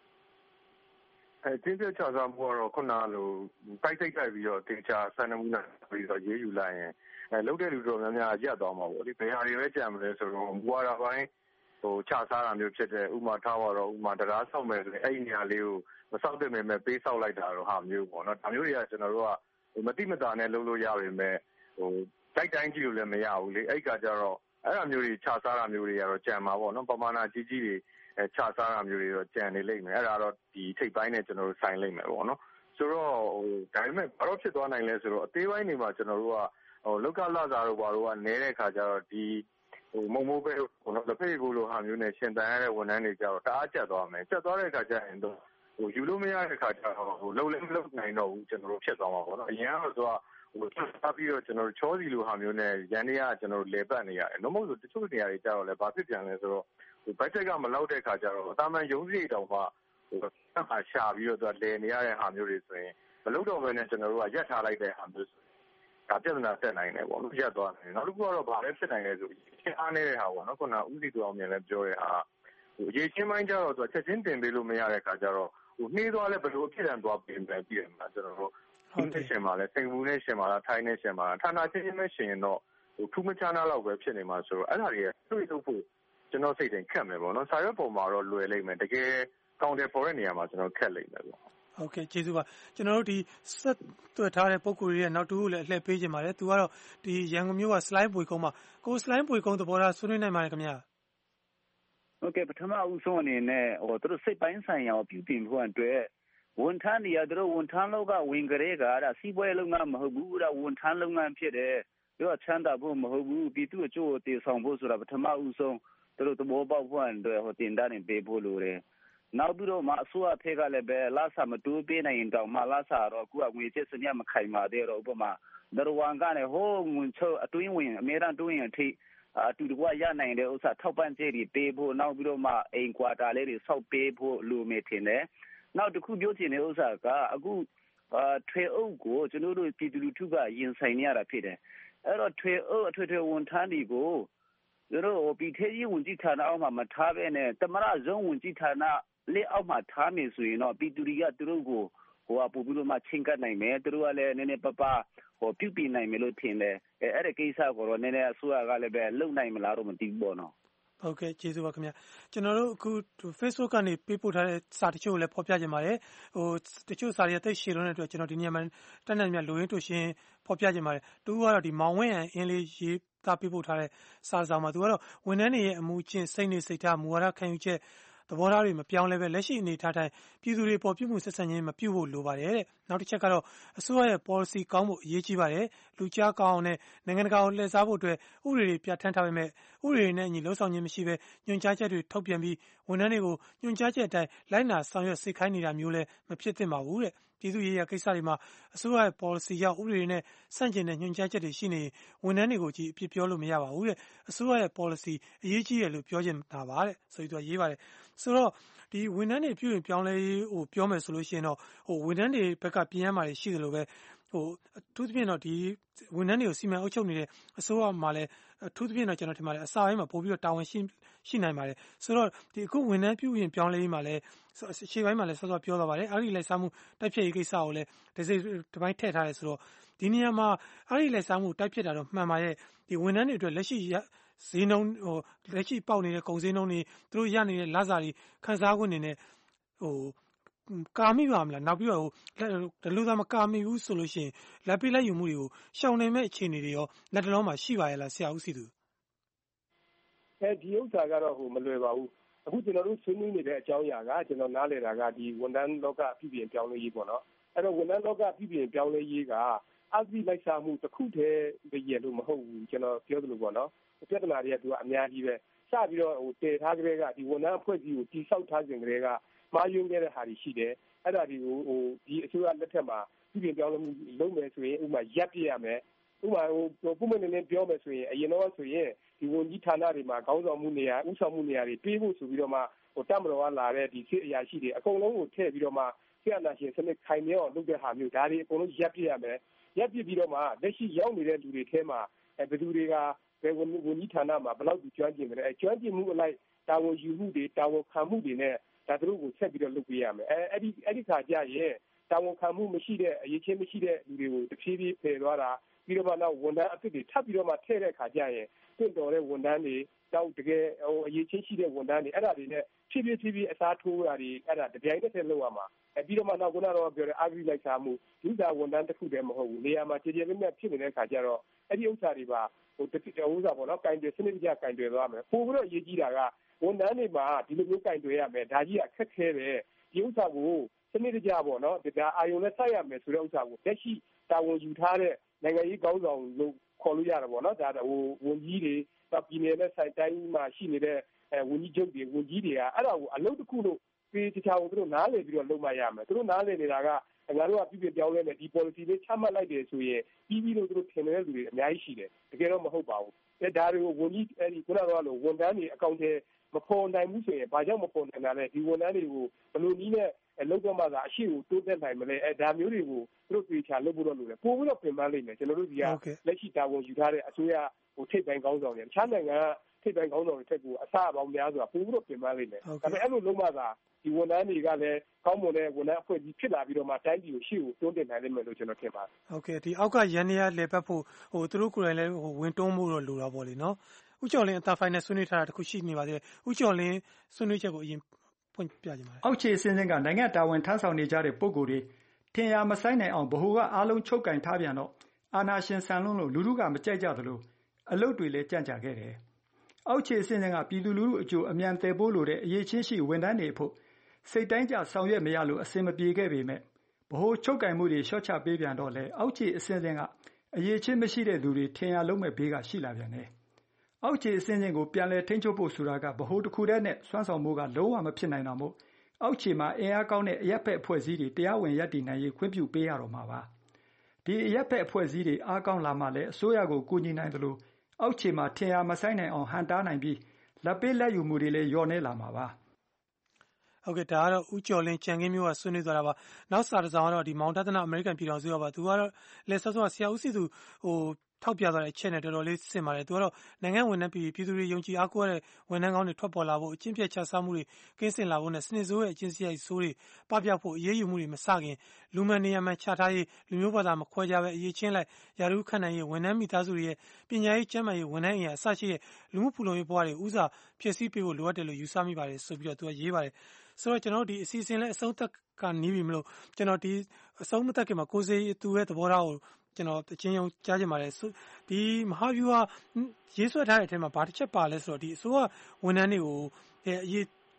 ကျင့်ပြတ်ချစားမှုကတော့ခုနလိုတိုက်စိတ်တိုက်ပြီးတော့တင်ချစံနမှုနဲ့ပြီးတော့ရေးယူလိုက်ရင်လုပ်တဲ့လူတော်များများရပ်သွားမှာပေါ့လေဘယ်ဟာတွေပဲကြံမလဲဆိုတော့ဘွာတာပိုင်းချစားတာမျိုးဖြစ်တယ်ဥမာထားပါတော့ဥမာတရားဆောက်မယ်ဆိုရင်အဲ့ဒီနေရာလေးကိုမဆောက်တဲ့မယ်ပေးဆောက်လိုက်တာတော့ဟာမျိုးပေါ့နော်ဒါမျိုးတွေကကျွန်တော်တို့ကမတိမတာနဲ့လုပ်လို့ရပေမဲ့တိုက်တိုင်းကြည့်လို့လည်းမရဘူးလေအဲ့ကကြတော့အဲ့အမျိုးတွေချစားတာမျိုးတွေကတော့ကြံမှာပေါ့နော်ပမာဏကြီးကြီးတွေချစားတာမျိုးတွေတော့ကြံနေလိမ့်မယ်အဲ့ဒါတော့ဒီထိပ်ပိုင်းနဲ့ကျွန်တော်တို့ဆိုင်လိမ့်မယ်ပေါ့နော်ဆိုတော့ဒါပေမဲ့ဘာလို့ဖြစ်သွားနိုင်လဲဆိုတော့အသေးပိုင်းတွေမှာကျွန်တော်တို့ကလောက်ကလာစားတို့ဘာလို့ကနဲတဲ့ခါကျတော့ဒီမုံမိုးပဲနော်လက်ဖေးကိုလိုဟာမျိုးနဲ့ရှင်တန်ရတဲ့ဝန်ထမ်းတွေကြတော့တအားကျက်သွားမယ်ကျက်သွားတဲ့ခါကျရင်တော့ယူလို့မရတဲ့ခါကျတော့လုံလည်းမလုံနိုင်တော့ဘူးကျွန်တော်တို့ဖြစ်သွားမှာပေါ့နော်အရင်ကတော့ထားပြီးတော့ကျွန်တော်တို့ချောစီလိုဟာမျိုးနဲ့ရန်တွေကကျွန်တော်တို့လေပတ်နေရတယ်။မဟုတ်ဆိုတချို့နေရာတွေကျတော့လည်းဘာဖြစ်ပြန်လဲဆိုတော့ဘတ်ဂျက်ကမလောက်တဲ့ခါကျတော့အသားမှန်ရုံးစရိတ်တောင်မှရှာပြီးတော့လေနေရတဲ့ဟာမျိုးတွေဆိုရင်မလုပ်တော့ဘဲနဲ့ကျွန်တော်တို့ကရက်ထားလိုက်တဲ့ဟာမျိုးဆိုဒါပြဿနာတက်နိုင်တယ်ပေါ့နော်ရက်သွားတယ်။နောက်တစ်ခုကတော့ဘာလဲဖြစ်နိုင်လဲဆိုရင်အားနေတဲ့ဟာပေါ့နော်ခုနဦးစီတော်အောင်မြင်လည်းပြောတဲ့ဟာရေချင်းပိုင်းကျတော့ချက်ချင်းတင်ပေးလို့မရတဲ့ခါကျတော့နှေးသွားလဲဘယ်လိုအဖြစ်အသွားပြင်မယ်ပြည်တယ်မှာကျွန်တော်တို့ဒီရှင်မှာလဲစိန်ဘူးနဲ့ရှင်မှာလားထိုင်းနဲ့ရှင်မှာလားဌာနချင်းချင်းနဲ့ရှင်ရင်တော့ထူးမခြားနာလောက်ပဲဖြစ်နေမှာဆိုတော့အဲ့ဒါတွေတွေ့လို့ဖို့ကျွန်တော်စိတ်တိုင်းခက်မယ်ပေါ့နော်စာရွက်ပေါ်မှာတော့လွယ်လိမ့်မယ်တကယ်ကောင်တယ်ပေါ်တဲ့နေရာမှာကျွန်တော်ခက်လိမ့်မယ်ပေါ့ဟုတ်ကဲ့ကျေးဇူးပါကျွန်တော်တို့ဒီဆက်တွေ့ထားတဲ့ပုံကိုယ်တွေရဲ့နောက်တူကိုလည်းအလှည့်ပေးခြင်းပါတယ်သူကတော့ဒီရန်ကုန်မြို့ကစလိုင်းပွေကုန်းမှာကိုစလိုင်းပွေကုန်းသဘောထားဆွေးနွေးနိုင်ပါတယ်ခင်ဗျာဟုတ်ကဲ့ပထမဦးဆုံးအနေနဲ့သူတို့စိတ်ပိုင်းဆိုင်ရာကိုပြုပြင်ဖို့အတွက်ဝန်ထမ်းတွေကတော့ဝန်ထမ်းလောကဝင်ကြတဲ့ကစီးပွားရေးလုပ်ငန်းမဟုတ်ဘူးဝန်ထမ်းလုပ်ငန်းဖြစ်တယ်ပြောချမ်းသာဖို့မဟုတ်ဘူးပြည်သူ့အကျိုးကိုတည်ဆောင်ဖို့ဆိုတာပထမဦးဆုံးသူတို့သဘောပေါက်ဖို့အတွက်တင်တာနေပေးဖို့လိုတယ်နောက်ပြီးတော့မှအစိုးရဖေးကလည်းပဲလာစာမတိုးပေးနိုင်ရင်တောင်မှလာစာတော့အခုကငွေကျစနစ်မခိုင်မာသေးတော့ဥပမာဒရဝန်ကလည်းဟိုးငွေချအတွင်းဝင်အများအားတွင်းရင်အထိအတူတကွရနိုင်တဲ့ဥစ္စာထောက်ပံ့ကြေးတွေပေးဖို့နောက်ပြီးတော့မှအိမ်ကွာတာလေးတွေဆောက်ပေးဖို့လိုမယ်ထင်တယ်နောက်တစ်ခုပြောချင်တဲ့ဥစ္စာကအခုထွေအုပ်ကိုကျွန်တော်တို့ပြည်သူလူထုကရင်ဆိုင်နေရတာဖြစ်တယ်အဲ့တော့ထွေအုပ်အထွေထွေဝန်ထမ်းတွေကိုကျွန်တော်ပြည်ထောင်စုဝန်ကြီးဌာနအောက်မှာမထားဘဲနဲ့တမရဇုံဝန်ကြီးဌာနလက်အောက်မှာထားမယ်ဆိုရင်တော့ပြည်သူတွေကသူတို့ကိုပို့ပြီးတော့မှချင်းကပ်နိုင်မယ်သူတို့ကလည်းနည်းနည်းပပပြုပြင်နိုင်မယ်လို့ထင်တယ်အဲ့ဒီကိစ္စကိုတော့နည်းနည်းအစိုးရကလည်းပဲလုပ်နိုင်မလားတော့မသိဘူးပေါ့နော်ဟုတ်ကဲ့ကျေးဇူးပါခင်ဗျာကျွန်တော်တို့အခု Facebook ကနေပေးပို့ထားတဲ့စာတချို့ကိုလည်းဖော်ပြခြင်းပါတယ်တချို့စာတွေကတိတ်ရှည်လွန်းတဲ့အတွက်ကျွန်တော်ဒီနေရာမှာတန်းတန်းမြလိုရင်းတူရှင်းဖော်ပြခြင်းပါတယ်သူကတော့ဒီမောင်ဝင်းအင်းလေးရေးသားပေးပို့ထားတဲ့စာဆောင်မှာသူကတော့ဝန်ထမ်းတွေရဲ့အမှုချင်းစိတ်နေစိတ်ထားမူဝါဒခံယူချက်သဘောထားတွေမပြောင်းလဲပဲလက်ရှိအနေအထားတိုင်းပြည်သူတွေပေါ်ပြုမှုဆက်ဆံခြင်းမပြုဖို့လိုပါတယ်တဲ့နောက်တစ်ချက်ကတော့အစိုးရရဲ့ policy ကောင်းဖို့အရေးကြီးပါတယ်လူကြားကောင်းအောင်နဲ့နိုင်ငံတကာကိုလှည့်စားဖို့အတွက်ဥပဒေတွေပြဋ္ဌာန်းထားပေမဲ့ဥပဒေတွေနဲ့အညီလှုပ်ဆောင်ခြင်းမရှိဘဲညွှန်ကြားချက်တွေထုတ်ပြန်ပြီးဝန်ထမ်းတွေကိုညွှန်ကြားချက်အတိုင်းလိုက်နာဆောင်ရွက်စေခိုင်းနေတာမျိုးလည်းမဖြစ်သင့်ပါဘူးတဲ့ပြည်သူ့ရေးရာကိစ္စတွေမှာအစိုးရရဲ့ policy ရောက်ဥပဒေတွေနဲ့ဆန့်ကျင်တဲ့ညွှန်ကြားချက်တွေရှိနေရင်ဝန်ထမ်းတွေကိုကြီးအပြစ်ပြောလို့မရပါဘူးတဲ့အစိုးရရဲ့ policy အရေးကြီးတယ်လို့ပြောချင်တာပါတဲ့ဆိုပြီးသူကရေးပါတယ်ဆိုတော့ဒီဝန်ထမ်းတွေပြုရင်ပြောင်းလဲရေးဟိုပြောမယ်ဆိုလို့ရှိရင်တော့ဟိုဝန်ထမ်းတွေဘက်ကပြင်ရမှာရှိတယ်လို့ပဲအထူးသဖြင့်တော့ဒီဝန်ထမ်းတွေကိုစီမံအုပ်ချုပ်နေတဲ့အစိုးရမှာလည်းအထူးသဖြင့်တော့ကျွန်တော်ထင်ပါတယ်အစာပိုင်းမှာပို့ပြီးတော့တာဝန်ရှိနိုင်ပါတယ်ဆိုတော့ဒီအခုဝန်ထမ်းပြုရင်ပြောင်းလဲရေးမှာလည်းရှေ့ပိုင်းမှာလည်းစောစောပြောသွားပါတယ်အဲ့ဒီလိုက်စားမှုတိုက်ဖြတ်ရေးကိစ္စကိုလည်းဒီပိုင်းထည့်ထားတယ်ဆိုတော့ဒီနေရာမှာအဲ့ဒီလိုက်စားမှုတိုက်ဖြတ်တာတော့မှန်ပါရဲ့ဒီဝန်ထမ်းတွေအတွက်လက်ရှိဈေးနှုန်းလက်ရှိပေါက်နေတဲ့ကုန်ဈေးနှုန်းတွေသူတို့ရနေတဲ့လစာတွေခန်းစားခွင့်တွေနဲ့ကာမိပါမလားနောက်ပြီးတော့ဒီလိုသာမကာမိဘူးဆိုလို့ရှိရင်လက်ပေးလိုက်ယူမှုတွေကိုရှောင်နိုင်မဲ့အခြေအနေတွေရောလက်တလုံးမှာရှိပါရဲ့လားဆရာဦးစီသူဒီဥစ္စာကတော့မလွယ်ပါဘူးအခုကျွန်တော်တို့ဆွေးနွေးနေတဲ့အကြောင်းအရာကကျွန်တော်နားလည်တာကဒီဝန်ထမ်းလောကပြည်ပြင်ပြောင်းလဲရေးပေါ့နော်အဲ့တော့ဝန်ထမ်းလောကပြည်ပြင်ပြောင်းလဲရေးကအသီးလိုက်စားမှုတစ်ခုတည်းပဲရလို့မဟုတ်ဘူးကျွန်တော်ပြောသလိုပေါ့နော်ပြဿနာတွေကသူကအများကြီးပဲစပြီးတော့တည်ထားကြတဲ့ကဒီဝန်ထမ်းအဖွဲ့အစည်းကိုတိစောက်ထားခြင်းကလေးကမှားယွင်းခဲ့တဲ့ဟာတွေရှိတယ်အဲ့ဒါတွေကိုဒီအစိုးရလက်ထက်မှာပြည်ပြင်ပြောင်းလဲမှုလုပ်မယ်ဆိုရင်ဥပမာရပ်ပြရမယ်ဥပမာပုံမှန်နေပြောမယ်ဆိုရင်အရင်တော့ဆိုရင်ဒီဝန်ကြီးဌာနတွေမှာခေါင်းဆောင်မှုနေရာဥဆောင်မှုနေရာတွေပေးဖို့ဆိုပြီးတော့မှတပ်မတော်ကလာတဲ့ဒီစစ်အရာရှိတွေအကုန်လုံးကိုထည့်ပြီးတော့မှဆရာနာရှင်စနစ်ခိုင်မြဲအောင်လုပ်တဲ့ဟာမျိုးဒါတွေအကုန်လုံးရပ်ပြရမယ်ရပ်ပြပြီးတော့မှလက်ရှိရောက်နေတဲ့လူတွေထဲမှာဘယ်သူတွေကဘယ်ဝန်ကြီးဌာနမှာဘယ်လောက်ကျွမ်းကျင်ကြလဲကျွမ်းကျင်မှုအလိုက်တာဝန်ယူမှုတွေတာဝန်ခံမှုတွေနဲ့ဒါတို့ကိုဆက်ပြီးတော့လုပ်ပေးရမယ်အဲ့ဒီခါကျရင်တာဝန်ခံမှုမရှိတဲ့အရေးချင်းမရှိတဲ့လူတွေကိုတဖြည်းဖြည်းဖယ်သွားတာပြီးတော့မှနောက်ဝန်ထမ်းအသစ်တွေထပ်ပြီးတော့မှထည့်တဲ့ခါကျရင်တင့်တော်တဲ့ဝန်ထမ်းတွေတောက်တကယ်အရေးချင်းရှိတဲ့ဝန်ထမ်းတွေအဲ့ဒါတွေနဲ့ဖြည်းဖြည်းအစားထိုးတာတွေအဲ့ဒါတပြိုင်တည်းလုပ်ရမှာပြီးတော့မှနောက်ခုနကတော့ပြောတဲ့အာဂရိလိုက်စားမှုဒီဥစ္စာဝန်ထမ်းတစ်ခုတည်းမဟုတ်ဘူးနေရာမှာကြေပြင်းပြဖြစ်နေတဲ့ခါကျတော့အဲ့ဒီဥစ္စာတွေပါဥစ္စာပေါ့နော်ကင်တွေစနစ်တကျကင်တွေသွားမယ်ပို့ပြီးတော့အရေးကြီးတာကဝန်ထမ်းတွေမှာဒီလိုမျိုးကင်တွေရမယ်ဒါကြီးကခက်ခဲတယ်ဒီဥစ္စာကိုစနစ်တကျပေါ့နော်ဒါအာယုံနဲ့စိုက်ရမယ်ဆိုတဲ့ဥစ္စာကိုလက်ရှိတာဝန်ယူထားတဲ့နိုင်ငံရေးကောင်းဆောင်လို့ခေါ်လို့ရတာပေါ့နော်ဒါဝန်ကြီးတွေပြည်နယ်နဲ့ဆိုင်တိုင်းမှာရှိနေတဲ့ဝန်ကြီးချုပ်တွေဝန်ကြီးတွေကအဲ့ဒါကိုအလုပ်တစ်ခုလို့ပြည်ချာကိုသူတို့နားလည်ပြီးတော့လုပ်မှရမယ်သူတို့နားလည်နေတာကငါတို့ကပြည်ပြောင်းလဲမယ်ဒီ policy လေးချမှတ်လိုက်တယ်ဆိုရင်ပြီးလို့သူတို့ထင်နေတဲ့လူတွေအများကြီးရှိတယ်တကယ်တော့မဟုတ်ပါဘူးဒါတွေကိုဝန်ကြီးအဲ့ဒီခုနကတော့လို့ဝန်ထမ်းတွေအကောင့်ထဲမပေါ်နိုင်ဘူးဆိုရင်ဘာကြောင့်မပေါ်နိုင်တာလဲဒီဝန်ထမ်းတွေကိုဘယ်လိုနည်းနဲ့လောက်တော့မှသာအရှိကိုတိုးတက်နိုင်မလဲဒါမျိုးတွေကိုသူတို့ပြေချာလုပ်ဖို့တော့လိုတယ်ပို့ပြီးတော့ပြင်ပလိမ့်မယ်ကျွန်တော်တို့ဒီကလက်ရှိတာဝန်ယူထားတဲ့အစိုးရထိပ်ပိုင်းကောင်းဆောင်တွေတခြားနိုင်ငံထိပ်ပိုင်းကောင်းဆောင်တွေထက်ကိုအစအပေါင်းများစွာပို့ပြီးတော့ပြင်ပလိမ့်မယ်ဒါပေမဲ့အဲ့လိုလုံးမှသာဒီဝန်ထမ်းတွေကလည်းကောင်းမွန်တဲ့ဝန်ထမ်းအဖွဲ့ကြီးဖြစ်လာပြီးတော့မှတိုင်းပြည်ကိုရှေ့ကိုတွန်းတင်နိုင်လိမ့်မယ်လို့ကျွန်တော်ထင်ပါတယ်ဟုတ်ကဲ့ဒီအောက်ကရန်နေရလေပတ်ဖို့သူတို့ကိုယ်တိုင်လည်းဝင်တွန်းမှုတော့လိုတာပေါ့လေနော်ဦးကျော်လင်းအတာဖိုင်နဲ့ဆွေးနွေးထားတာတခုရှိနေပါသေးတယ်ဦးကျော်လင်းဆွေးနွေးချက်ကိုအရင်ဖွင့်ပြကြပါမယ်အောက်ခြေအစင်းစင်းကနိုင်ငံတာဝန်ထမ်းဆောင်နေကြတဲ့ပုဂ္ဂိုလ်တွေထင်ရမဆိုင်နိုင်အောင်ဗဟိုကအားလုံးချုပ်ကင်ထားပြန်တော့အာဏာရှင်ဆန်လွန်းလို့လူထုကမကြိုက်ကြသလိုအလုပ်တွေလည်းကြန့်ကြာခဲ့တယ်အောက်ခြေအစင်းစင်းကပြည်သူလူထုအကျိုးအမြန်တည်ပိုးလို့တဲ့အရေးချင်းရှိဝန်ထမ်းတွေဖို့စိတ်တိုင်းကြဆောင်ရွက်မရလို့အစင်မပြေခဲ့ပေမဲ့ဗဟိုချုပ်ကင်မှုတွေရှော့ချပေးပြန်တော့လဲအောက်ခြေအစင်းစင်းကအရေးချင်းမရှိတဲ့သူတွေထင်ရလုံးမဲ့ဘေးကရှိလာပြန်တယ်အောက်ခြေအစင်းစင်းကိုပြန်လဲထိန်းချုပ်ဖို့ဆိုတာကဗဟိုတစ်ခုတည်းနဲ့စွမ်းဆောင်မှုကလုံးဝမဖြစ်နိုင်တာမို့အောက်ခြေမှာအင်အားကောင်းတဲ့အရက်ဖက်အဖွဲ့အစည်းတွေတရားဝင်ရပ်တည်နိုင်ရေးခွင့်ပြုပေးရတော့မှာပါဒီအရက်ဖက်အဖွဲ့အစည်းတွေအားကောင်းလာမှလည်းအစိုးရကိုကူညီနိုင်တယ်လို့အောက်ခြေမှာထင်ရမဆိုင်နိုင်အောင်ဟန်တားနိုင်ပြီးလက်ပေးလက်ယူမှုတွေလည်းလျော့နေလာမှာပါဟုတ်ကဲ့ဒါကတော့ဦးကျော်လင်းကြံကင်းမျိုးကဆွေးနွေးသွားတာပါနောက်စာတစ်စောင်ကတော့ဒီမောင်တသနာအမေရိကန်ပြည်ထောင်စုကပါသူကတော့လက်စောစောဆရာဦးစီသူထောက်ပြသွားတဲ့အချက်နဲ့တော်တော်လေးစင်ပါတယ်သူကတော့နိုင်ငံဝန်ထမ်းပြည်သူတွေယုံကြည်အားကိုးရတဲ့ဝန်ထမ်းကောင်းတွေထွက်ပေါ်လာဖို့အကျင့်ပြတ်ချစားမှုတွေကင်းစင်လာဖို့နဲ့စနစ်ဆိုးရဲ့အကျင့်စရိုက်ဆိုးတွေပပျောက်ဖို့အရေးယူမှုတွေမစခင်လူမှန်နေရာမှချထားရေးလူမျိုးဘာသာမခွဲကြပဲအရေးချင်းလိုက်ယာရုခန့်နိုင်ရေးဝန်ထမ်းမိသားစုတွေရဲ့ပညာရေးကျန်းမာရေးဝန်ထမ်းအင်အားအစရှိတဲ့လူမှုဖူလုံရေးဘဝတွေဥစားဖြည့်ဆည်းပေးဖို့လိုအပ်တယ်လို့ယူဆမိပါတယ်ဆိုပြီးတော့သူကရေးပါတယ်ဆိုတော့ကျွန်တော်တို့ဒီအစီအစဉ်လဲအဆုံးသတ်ကနီးပြီမလို့ကျွန်တော်ဒီအဆုံးမသတ်ခင်မှာကိုစေသူရဲ့သဘောထားကိုကျွန်တော်အချင်းချင်းကြားချင်ပါတယ်ဒီမဟာဗျူဟာရေးဆွဲထားတဲ့အထက်မှာဘာတစ်ချက်ပါလဲဆိုတော့ဒီအစိုးရဝန်ထမ်းတွေကိုအရေး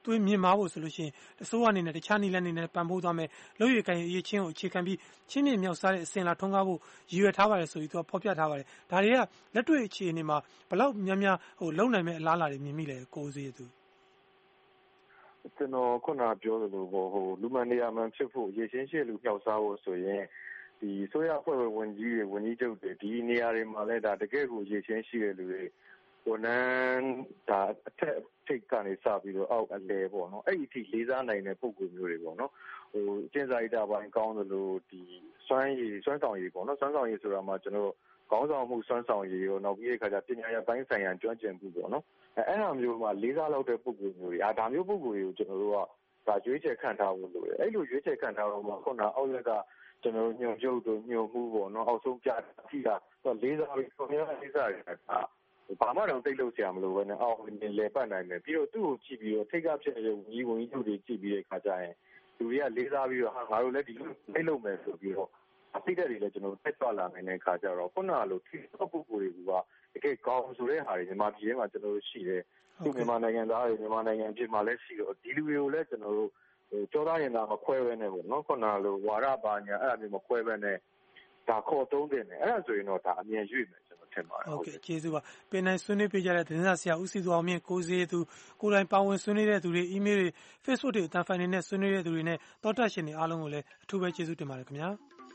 သွေးမြင့်မားဖို့ဆိုလို့ရှိရင်အစိုးရအနေနဲ့တခြားနည်းလမ်းတွေနဲ့ပံ့ပိုးသွားမယ်လုပ်ရည်ကိုင်ရည်ချင်းကိုအခြေခံပြီးချင်းမြင့်မြောက်စားတဲ့အစဉ်လာထွန်းကားဖို့ရည်ရွယ်ထားပါတယ်ဆိုပြီးသူကဖော်ပြထားပါတယ်ဒါတွေကလက်တွေ့အခြေအနေမှာဘယ်လောက်များများလုံနိုင်မဲ့အလားအလာတွေမြင်မိလဲကိုစိုးရသူကျွန်တော်ခုနပြောသလိုပေါ့လူမှန်နေရာမှန်ဖြစ်ဖို့ရည်ချင်းရှေ့လူမြောက်စားဖို့ဆိုရင်ဒီဆိုရအဖွဲ့ဝင်ကြီးတွေဝန်ကြီးချုပ်တွေဒီနေရာတွေမှာလည်းဒါတကယ်ကိုရည်ချင်းရှိတဲ့လူတွေဝန်ထမ်းဒါအထက်ထိပ်ကနေစပြီးတော့အောက်အလဲပေါ့နော်အဲ့ဒီအထိလေးစားနိုင်တဲ့ပုံစံမျိုးတွေပေါ့နော်ကျင်းစာရိတ္တပိုင်းကောင်းသလိုဒီစွမ်းဆောင်ရည်ပေါ့နော်စွမ်းဆောင်ရည်ဆိုတာမှကျွန်တော်ခေါင်းဆောင်မှုစွမ်းဆောင်ရည်ရောနောက်ပြီးတဲ့အခါကျပညာရေးပိုင်းဆိုင်ရာကျွမ်းကျင်မှုပေါ့နော်အဲ့ဒါမျိုးမှာလေးစားလောက်တဲ့ပုံစံမျိုးတွေဒါမျိုးပုံစံတွေကိုကျွန်တော်တို့ကဒါရွေးချယ်ခံထားဖို့လိုတယ်အဲ့လိုရွေးချယ်ခံထားတော့မှခုနအောက်ရက်ကကျွန်တော်ညွှန်ချုပ်တို့ညွှန်မှုပေါ့နော်အောက်ဆုံးပြတိတာလေးစားပြီးခေါင်းရလေးစားရတာဘာမှတော့တိတ်လို့ဆရာမလို့ပဲနဲ့အောက်နေလဲပတ်နိုင်တယ်ပြီးတော့သူ့ကိုကြည့်ပြီးတော့ထိတ်ကဖြစ်တဲ့ဝန်ကြီးချုပ်တွေကြည့်ပြီးတဲ့အခါကျရင်လူတွေကလေးစားပြီးတော့ငါတို့လည်းဒီလိုတိတ်လို့မယ်ဆိုပြီးတော့အသိတဲ့တွေလည်းကျွန်တော်တက်သွားလာနိုင်တဲ့အခါကျတော့ခုနလိုထိတော့ပုဂ္ဂိုလ်တွေကတကယ်ကောင်းဆိုတဲ့ဟာတွေမြန်မာပြည်ထဲမှာကျွန်တော်တို့ရှိတယ်သူမြန်မာနိုင်ငံသားတွေမြန်မာနိုင်ငံပြည်မှာလည်းရှိတော့ဒီလူတွေကိုလည်းကျွန်တော်တို့ကြောသားရင်သားမခွဲဘဲနဲ့ပေါ့နော်ခုနလိုဝါရပါညာအဲ့ဒါမျိုးမခွဲဘဲနဲ့ဒါခေါ်သုံးတယ်နဲ့အဲ့ဒါဆိုရင်တော့ဒါအမြင်ရွေ့မယ်ကျွန်တော်ထင်ပါတယ်ဟုတ်ကဲ့ကျေးဇူးပါပင်နိုင်ဆွေးနွေးပေးကြတဲ့သတင်းစာဆရာဦးစီသူအောင်မြင့်ကိုစေသူကိုယ်တိုင်ပါဝင်ဆွေးနွေးတဲ့သူတွေ email တွေ Facebook တွေအတန်ဖိုင်တွေနဲ့ဆွေးနွေးတဲ့သူတွေနဲ့တောတက်ရှင်တွေအားလုံးကိုလည်းအထူးပဲကျေးဇူးတင်ပါတယ်ခင်ဗျာ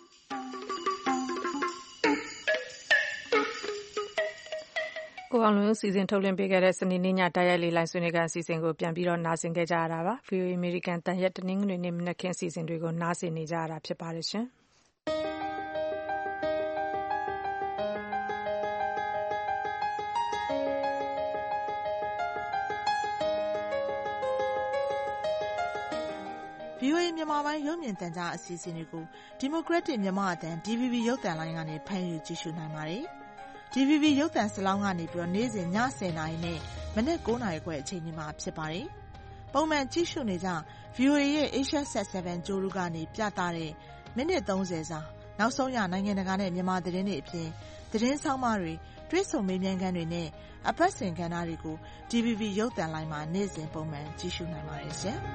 ကိုအောင်လွင်ဦးစီစဉ်ထုတ်လွှင့်ပေးခဲ့တဲ့စနေနေ့ညတိုက်ရိုက်လေးလိုင်းဆွေးနွေးကအစီအစဉ်ကိုပြန်ပြီးတော့နားဆင်ခဲ့ကြရတာပါ VOA American တန်ရက်တနင်္ဂနွေနေ့မနက်ခင်းအစီအစဉ်တွေကိုနားဆင်နေကြရတာဖြစ်ပါတယ်ရှင် VOA မြန်မာပိုင်းရုပ်မြင်သံကြားအစီအစဉ်တွေကို Democratic မြန်မာအသံ DVB ရုပ်သံလိုင်းကနေဖမ်းယူကြည့်ရှုနိုင်ပါတယ်။ DVB ရုပ်သံစလောင်းကနေပြီးတော့နေ့စဉ်ည10:00နာရီနဲ့မနက်9:00နာရီခွဲအချိန်တွေမှာဖြစ်ပါတယ်။ပုံမှန်ကြည့်ရှုနေကြ VOA ရဲ့ Asia Set 7 ကြိုးရူကနေပြသတဲ့မိနစ်30စာနောက်ဆုံးရနိုင်ငံတကာနဲ့မြန်မာသတင်းတွေအပြင်သတင်းဆောင်မတွေတွေ့ဆုံမေးမြန်းခန်းတွေနဲ့အပတ်စဉ်ကဏ္ဍတွေကို DVB ရုပ်သံလိုင်းမှာနေ့စဉ်ပုံမှန်ကြည့်ရှုနိုင်ပါတယ်ရှင်။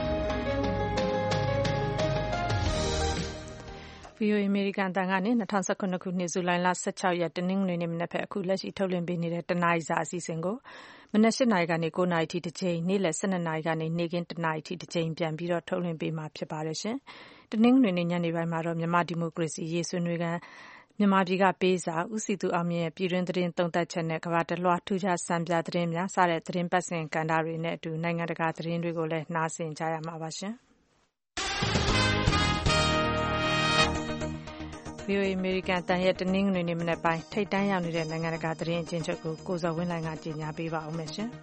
VOA American အသံကနေ2019ခုနှစ်ဇူလိုင်လ16ရက်တနင်္ဂနွေနေ့မနက်ဖက်အခုလက်ရှိထုတ်လွှင့်ပေးနေတဲ့တနားရီစာအစီအစဉ်ကိုမနက်8:00နာရီကနေ9:00နာရီထိတစ်ချိန်နေ့လယ်12:00နာရီကနေနေ့ခင်း1:00နာရီထိတစ်ချိန်ပြန်ပြီးတော့ထုတ်လွှင့်ပေးမှာဖြစ်ပါတယ်ရှင်။တနင်္ဂနွေနေ့ညနေပိုင်းမှာတော့မြန်မာဒီမိုကရေစီရေးဆွေးနွေးကန်မြန်မာပြည်ကပေးစာဦးစီသူအောင်မြင့်ရဲ့ပြည်တွင်းသတင်းသုံးသပ်ချက်နဲ့ကမ္ဘာတလွှာထူးခြားစံပြသတင်းများစတဲ့သတင်းပတ်စဉ်ကဏ္ဍတွေနဲ့အတူနိုင်ငံတကာသတင်းတွေကိုလည်းနားဆင်ကြရမှာပါရှင်။ VOA American တန်ရက်တနင်္ဂနွေနေ့မနက်ပိုင်းထိပ်တန်းရောက်နေတဲ့နိုင်ငံတကာသတင်းအကျဉ်းချုပ်ကိုကိုဇော်ဝင်းလှိုင်ကကြေညာပေးပါဦးမယ်ရှင်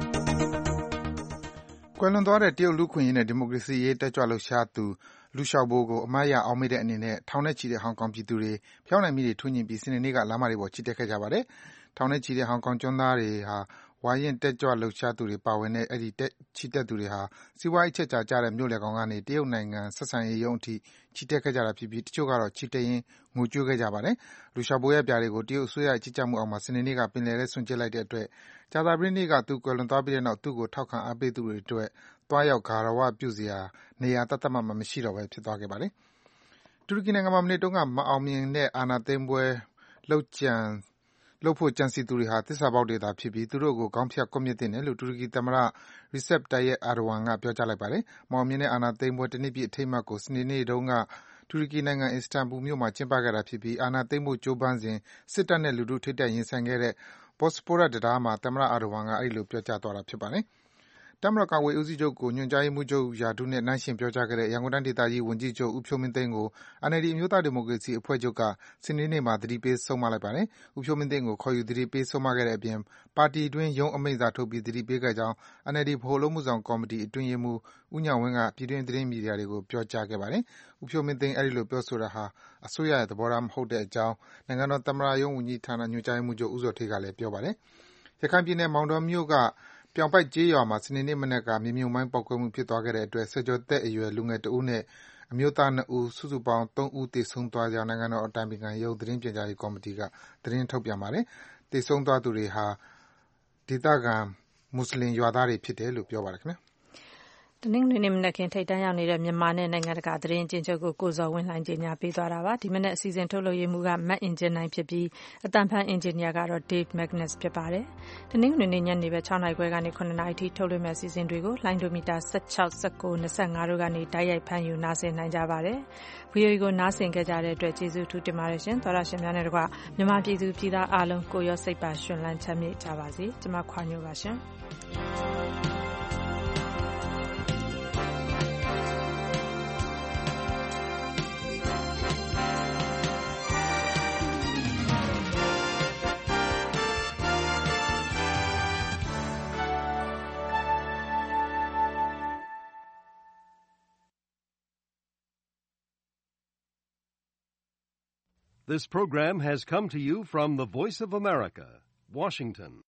။ကွယ်လွန်သွားတဲ့တရုတ်လူ့ခွင့်ရေးနဲ့ဒီမိုကရေစီရေးတက်ကြွလှုပ်ရှားသူလူရှောက်ဘိုးကိုအမှားရအောက်မေ့တဲ့အနေနဲ့ထောင်နဲ့ချီတဲ့ဟောင်ကောင်ပြည်သူတွေဖျောင်းနိုင်မိတွေထွန်းညင်ပြီးစနေနေ့ကလမ်းမတွေပေါ်ချီတက်ခဲ့ကြပါတယ်။ထောင်နဲ့ချီတဲ့ဟောင်ကောင်ကျွန်းသားတွေဟာဝါရင့်တက်ကြွလှုပ်ရှားသူတွေပါဝင်တဲ့အဲဒီချီတက်သူတွေဟာစီးပွားရေးအချက်အခြာကျတဲ့မြို့လယ်ကောင်ကနေတရုတ်နိုင်ငံဆက်ဆံရေးရုံးအထိချီတက်ခဲ့ကြတာဖြစ်ပြီးတချို့ကတော့ချီတက်ရင်းငိုကြွေးခဲ့ကြပါတယ်။လူရှောက်ဘိုးရဲ့ပြာတွေကိုတရုတ်အစိုးရရဲ့ကြီးကြပ်မှုအောက်မှာစနေနေ့ကပင်လယ်ထဲစွန့်ပစ်လိုက်တဲ့အတွက်ကြာသပတေးနေ့ကသူကွယ်လွန်သွားပြီးတဲ့နောက်သူ့ကိုထောက်ခံအားပေးသူတွေအတွက်သွားရောက်ဂါရဝပြုစရာနေရာသတ်သတ်မှတ်မှတ်မရှိတော့ဘဲဖြစ်သွားခဲ့ပါတယ်။တူရကီနိုင်ငံမှာမနေ့တုန်းကမအောင်မြင်တဲ့အာဏာသိမ်းပွဲလုပ်ဖို့ကြံစည်သူတွေဟာသစ္စာဖောက်တွေသာဖြစ်ပြီးသူတို့ကိုခေါင်းဖြတ်ကွပ်မျက်သင့်တယ်လို့တူရကီသမ္မတ Recep Tayyip Erdogan ကပြောကြားလိုက်ပါတယ်။မအောင်မြင်တဲ့အာဏာသိမ်းပွဲတနှစ်ပြည့်အထိမ်းအမှတ်ကိုစနေနေ့တုန်းကတူရကီနိုင်ငံအစ္စတန်ဘူလ်မြို့မှာကျင်းပခဲ့တာဖြစ်ပြီးအာဏာသိမ်းဖို့ကြိုးပမ်းစဉ်စစ်တပ်နဲ့လူထုထိပ်တိုက်ရင်ဆိုင်ခဲ့တဲ့ Bosporus တံတားမှာသမ္မတ Erdogan ကအဲဒီလိုပြောကြားသွားတာဖြစ်ပါတယ်။တပ်မတော်ကာကွယ်ရေးဦးစီးချုပ်ကိုညွှန်ကြားရေးမှူးချုပ်ရာထူးနဲ့နှိုင်းယှဉ်ပြောကြားခဲ့တဲ့ရန်ကုန်တိုင်းဒေသကြီးဝန်ကြီးချုပ်ဦးဖြိုးမင်းသိန်းကို NLD အမျိုးသားဒီမိုကရေစီအဖွဲ့ချုပ်ကစနေနေ့မှာသတိပေးဆုံးမလိုက်ပါတယ်။ဦးဖြိုးမင်းသိန်းကိုခေါ်ယူသတိပေးဆုံးမခဲ့တဲ့အပြင်ပါတီအတွင်းရုံးအမိန့်စာထုတ်ပြီးသတိပေးခဲ့ကြောင်း NLD ဗဟိုအလုပ်အမှုဆောင်ကော်မတီအတွင်းရေးမှူးဦးဉာဏ်ဝင်းကပြည်တွင်းသတင်းမီဒီယာတွေကိုပြောကြားခဲ့ပါတယ်။ဦးဖြိုးမင်းသိန်းအဲဒီလိုပြောဆိုတာဟာအစိုးရရဲ့သဘောထားမဟုတ်ကြောင်းနိုင်ငံတော်သမ္မတရုံးဝန်ကြီးဌာနညွှန်ကြားရေးမှူးချုပ်ဦးဇော်ဌေးကလည်းပြောပါတယ်။ရခိုင်ပြည်နယ်မောင်တောမြို့ကပြောင်ပိုက်ကျေးရွာမှာစနေနေ့မနက်ကမြေမြုပ်မိုင်းပေါက်ကွဲမှုဖြစ်သွားခဲ့တဲ့အတွက်ဆယ်ကျော်သက်အရွယ်လူငယ်တဦးနဲ့အမျိုးသား2ဦးစုစုပေါင်း3ဦးသေဆုံးသွားကြောင်းနိုင်ငံတော်အတိုင်ပင်ခံရုံးသတင်းပြန်ကြားရေးကော်မတီကသတင်းထုတ်ပြန်ပါတယ်။သေဆုံးသွားသူတွေဟာဒေသခံမွတ်ဆလင်ရွာသားတွေဖြစ်တယ်လို့ပြောပါတယ်ခင်ဗျာ။တနင်္ဂနွေနေ့မနက်ခင်းထိပ်တန်းရောက်နေတဲ့မြန်မာနဲ့နိုင်ငံတကာသတင်းအကျဉ်းချုပ်ကိုကိုဇော်ဝင်းလှိုင်ကြီးညာပေးသွားတာပါဒီမနက်အစီအစဉ်ထုတ်လုပ်ရေးမှူးကမတ်အင်ဂျင်နိုင်ဖြစ်ပြီးအတန်ဖန်အင်ဂျင်နီယာကတော့ Dave Magnus ဖြစ်ပါတယ်တနင်္ဂနွေနေ့ညနေပဲ6နာရီခွဲကနေ9နာရီထိထုတ်လွှင့်မယ့်အစီအစဉ်တွေကိုလိုင်းဒိုမီတာ16 19 25တို့ကနေတိုက်ရိုက်ဖမ်းယူနားဆင်နိုင်ကြပါတယ် VOA ကိုနားဆင်ခဲ့ကြတဲ့အတွက်ကျေးဇူးထူးတင်ပါတယ်ရှင်သောရရှင်များနဲ့တကွမြန်မာပြည်သူပြည်သားအားလုံးကိုရောစိတ်ပါရှင်လန်းချမ်းမြေ့ကြပါစေကျွန်မခွာညိုပါရှင် This program has come to you from the Voice of America, Washington.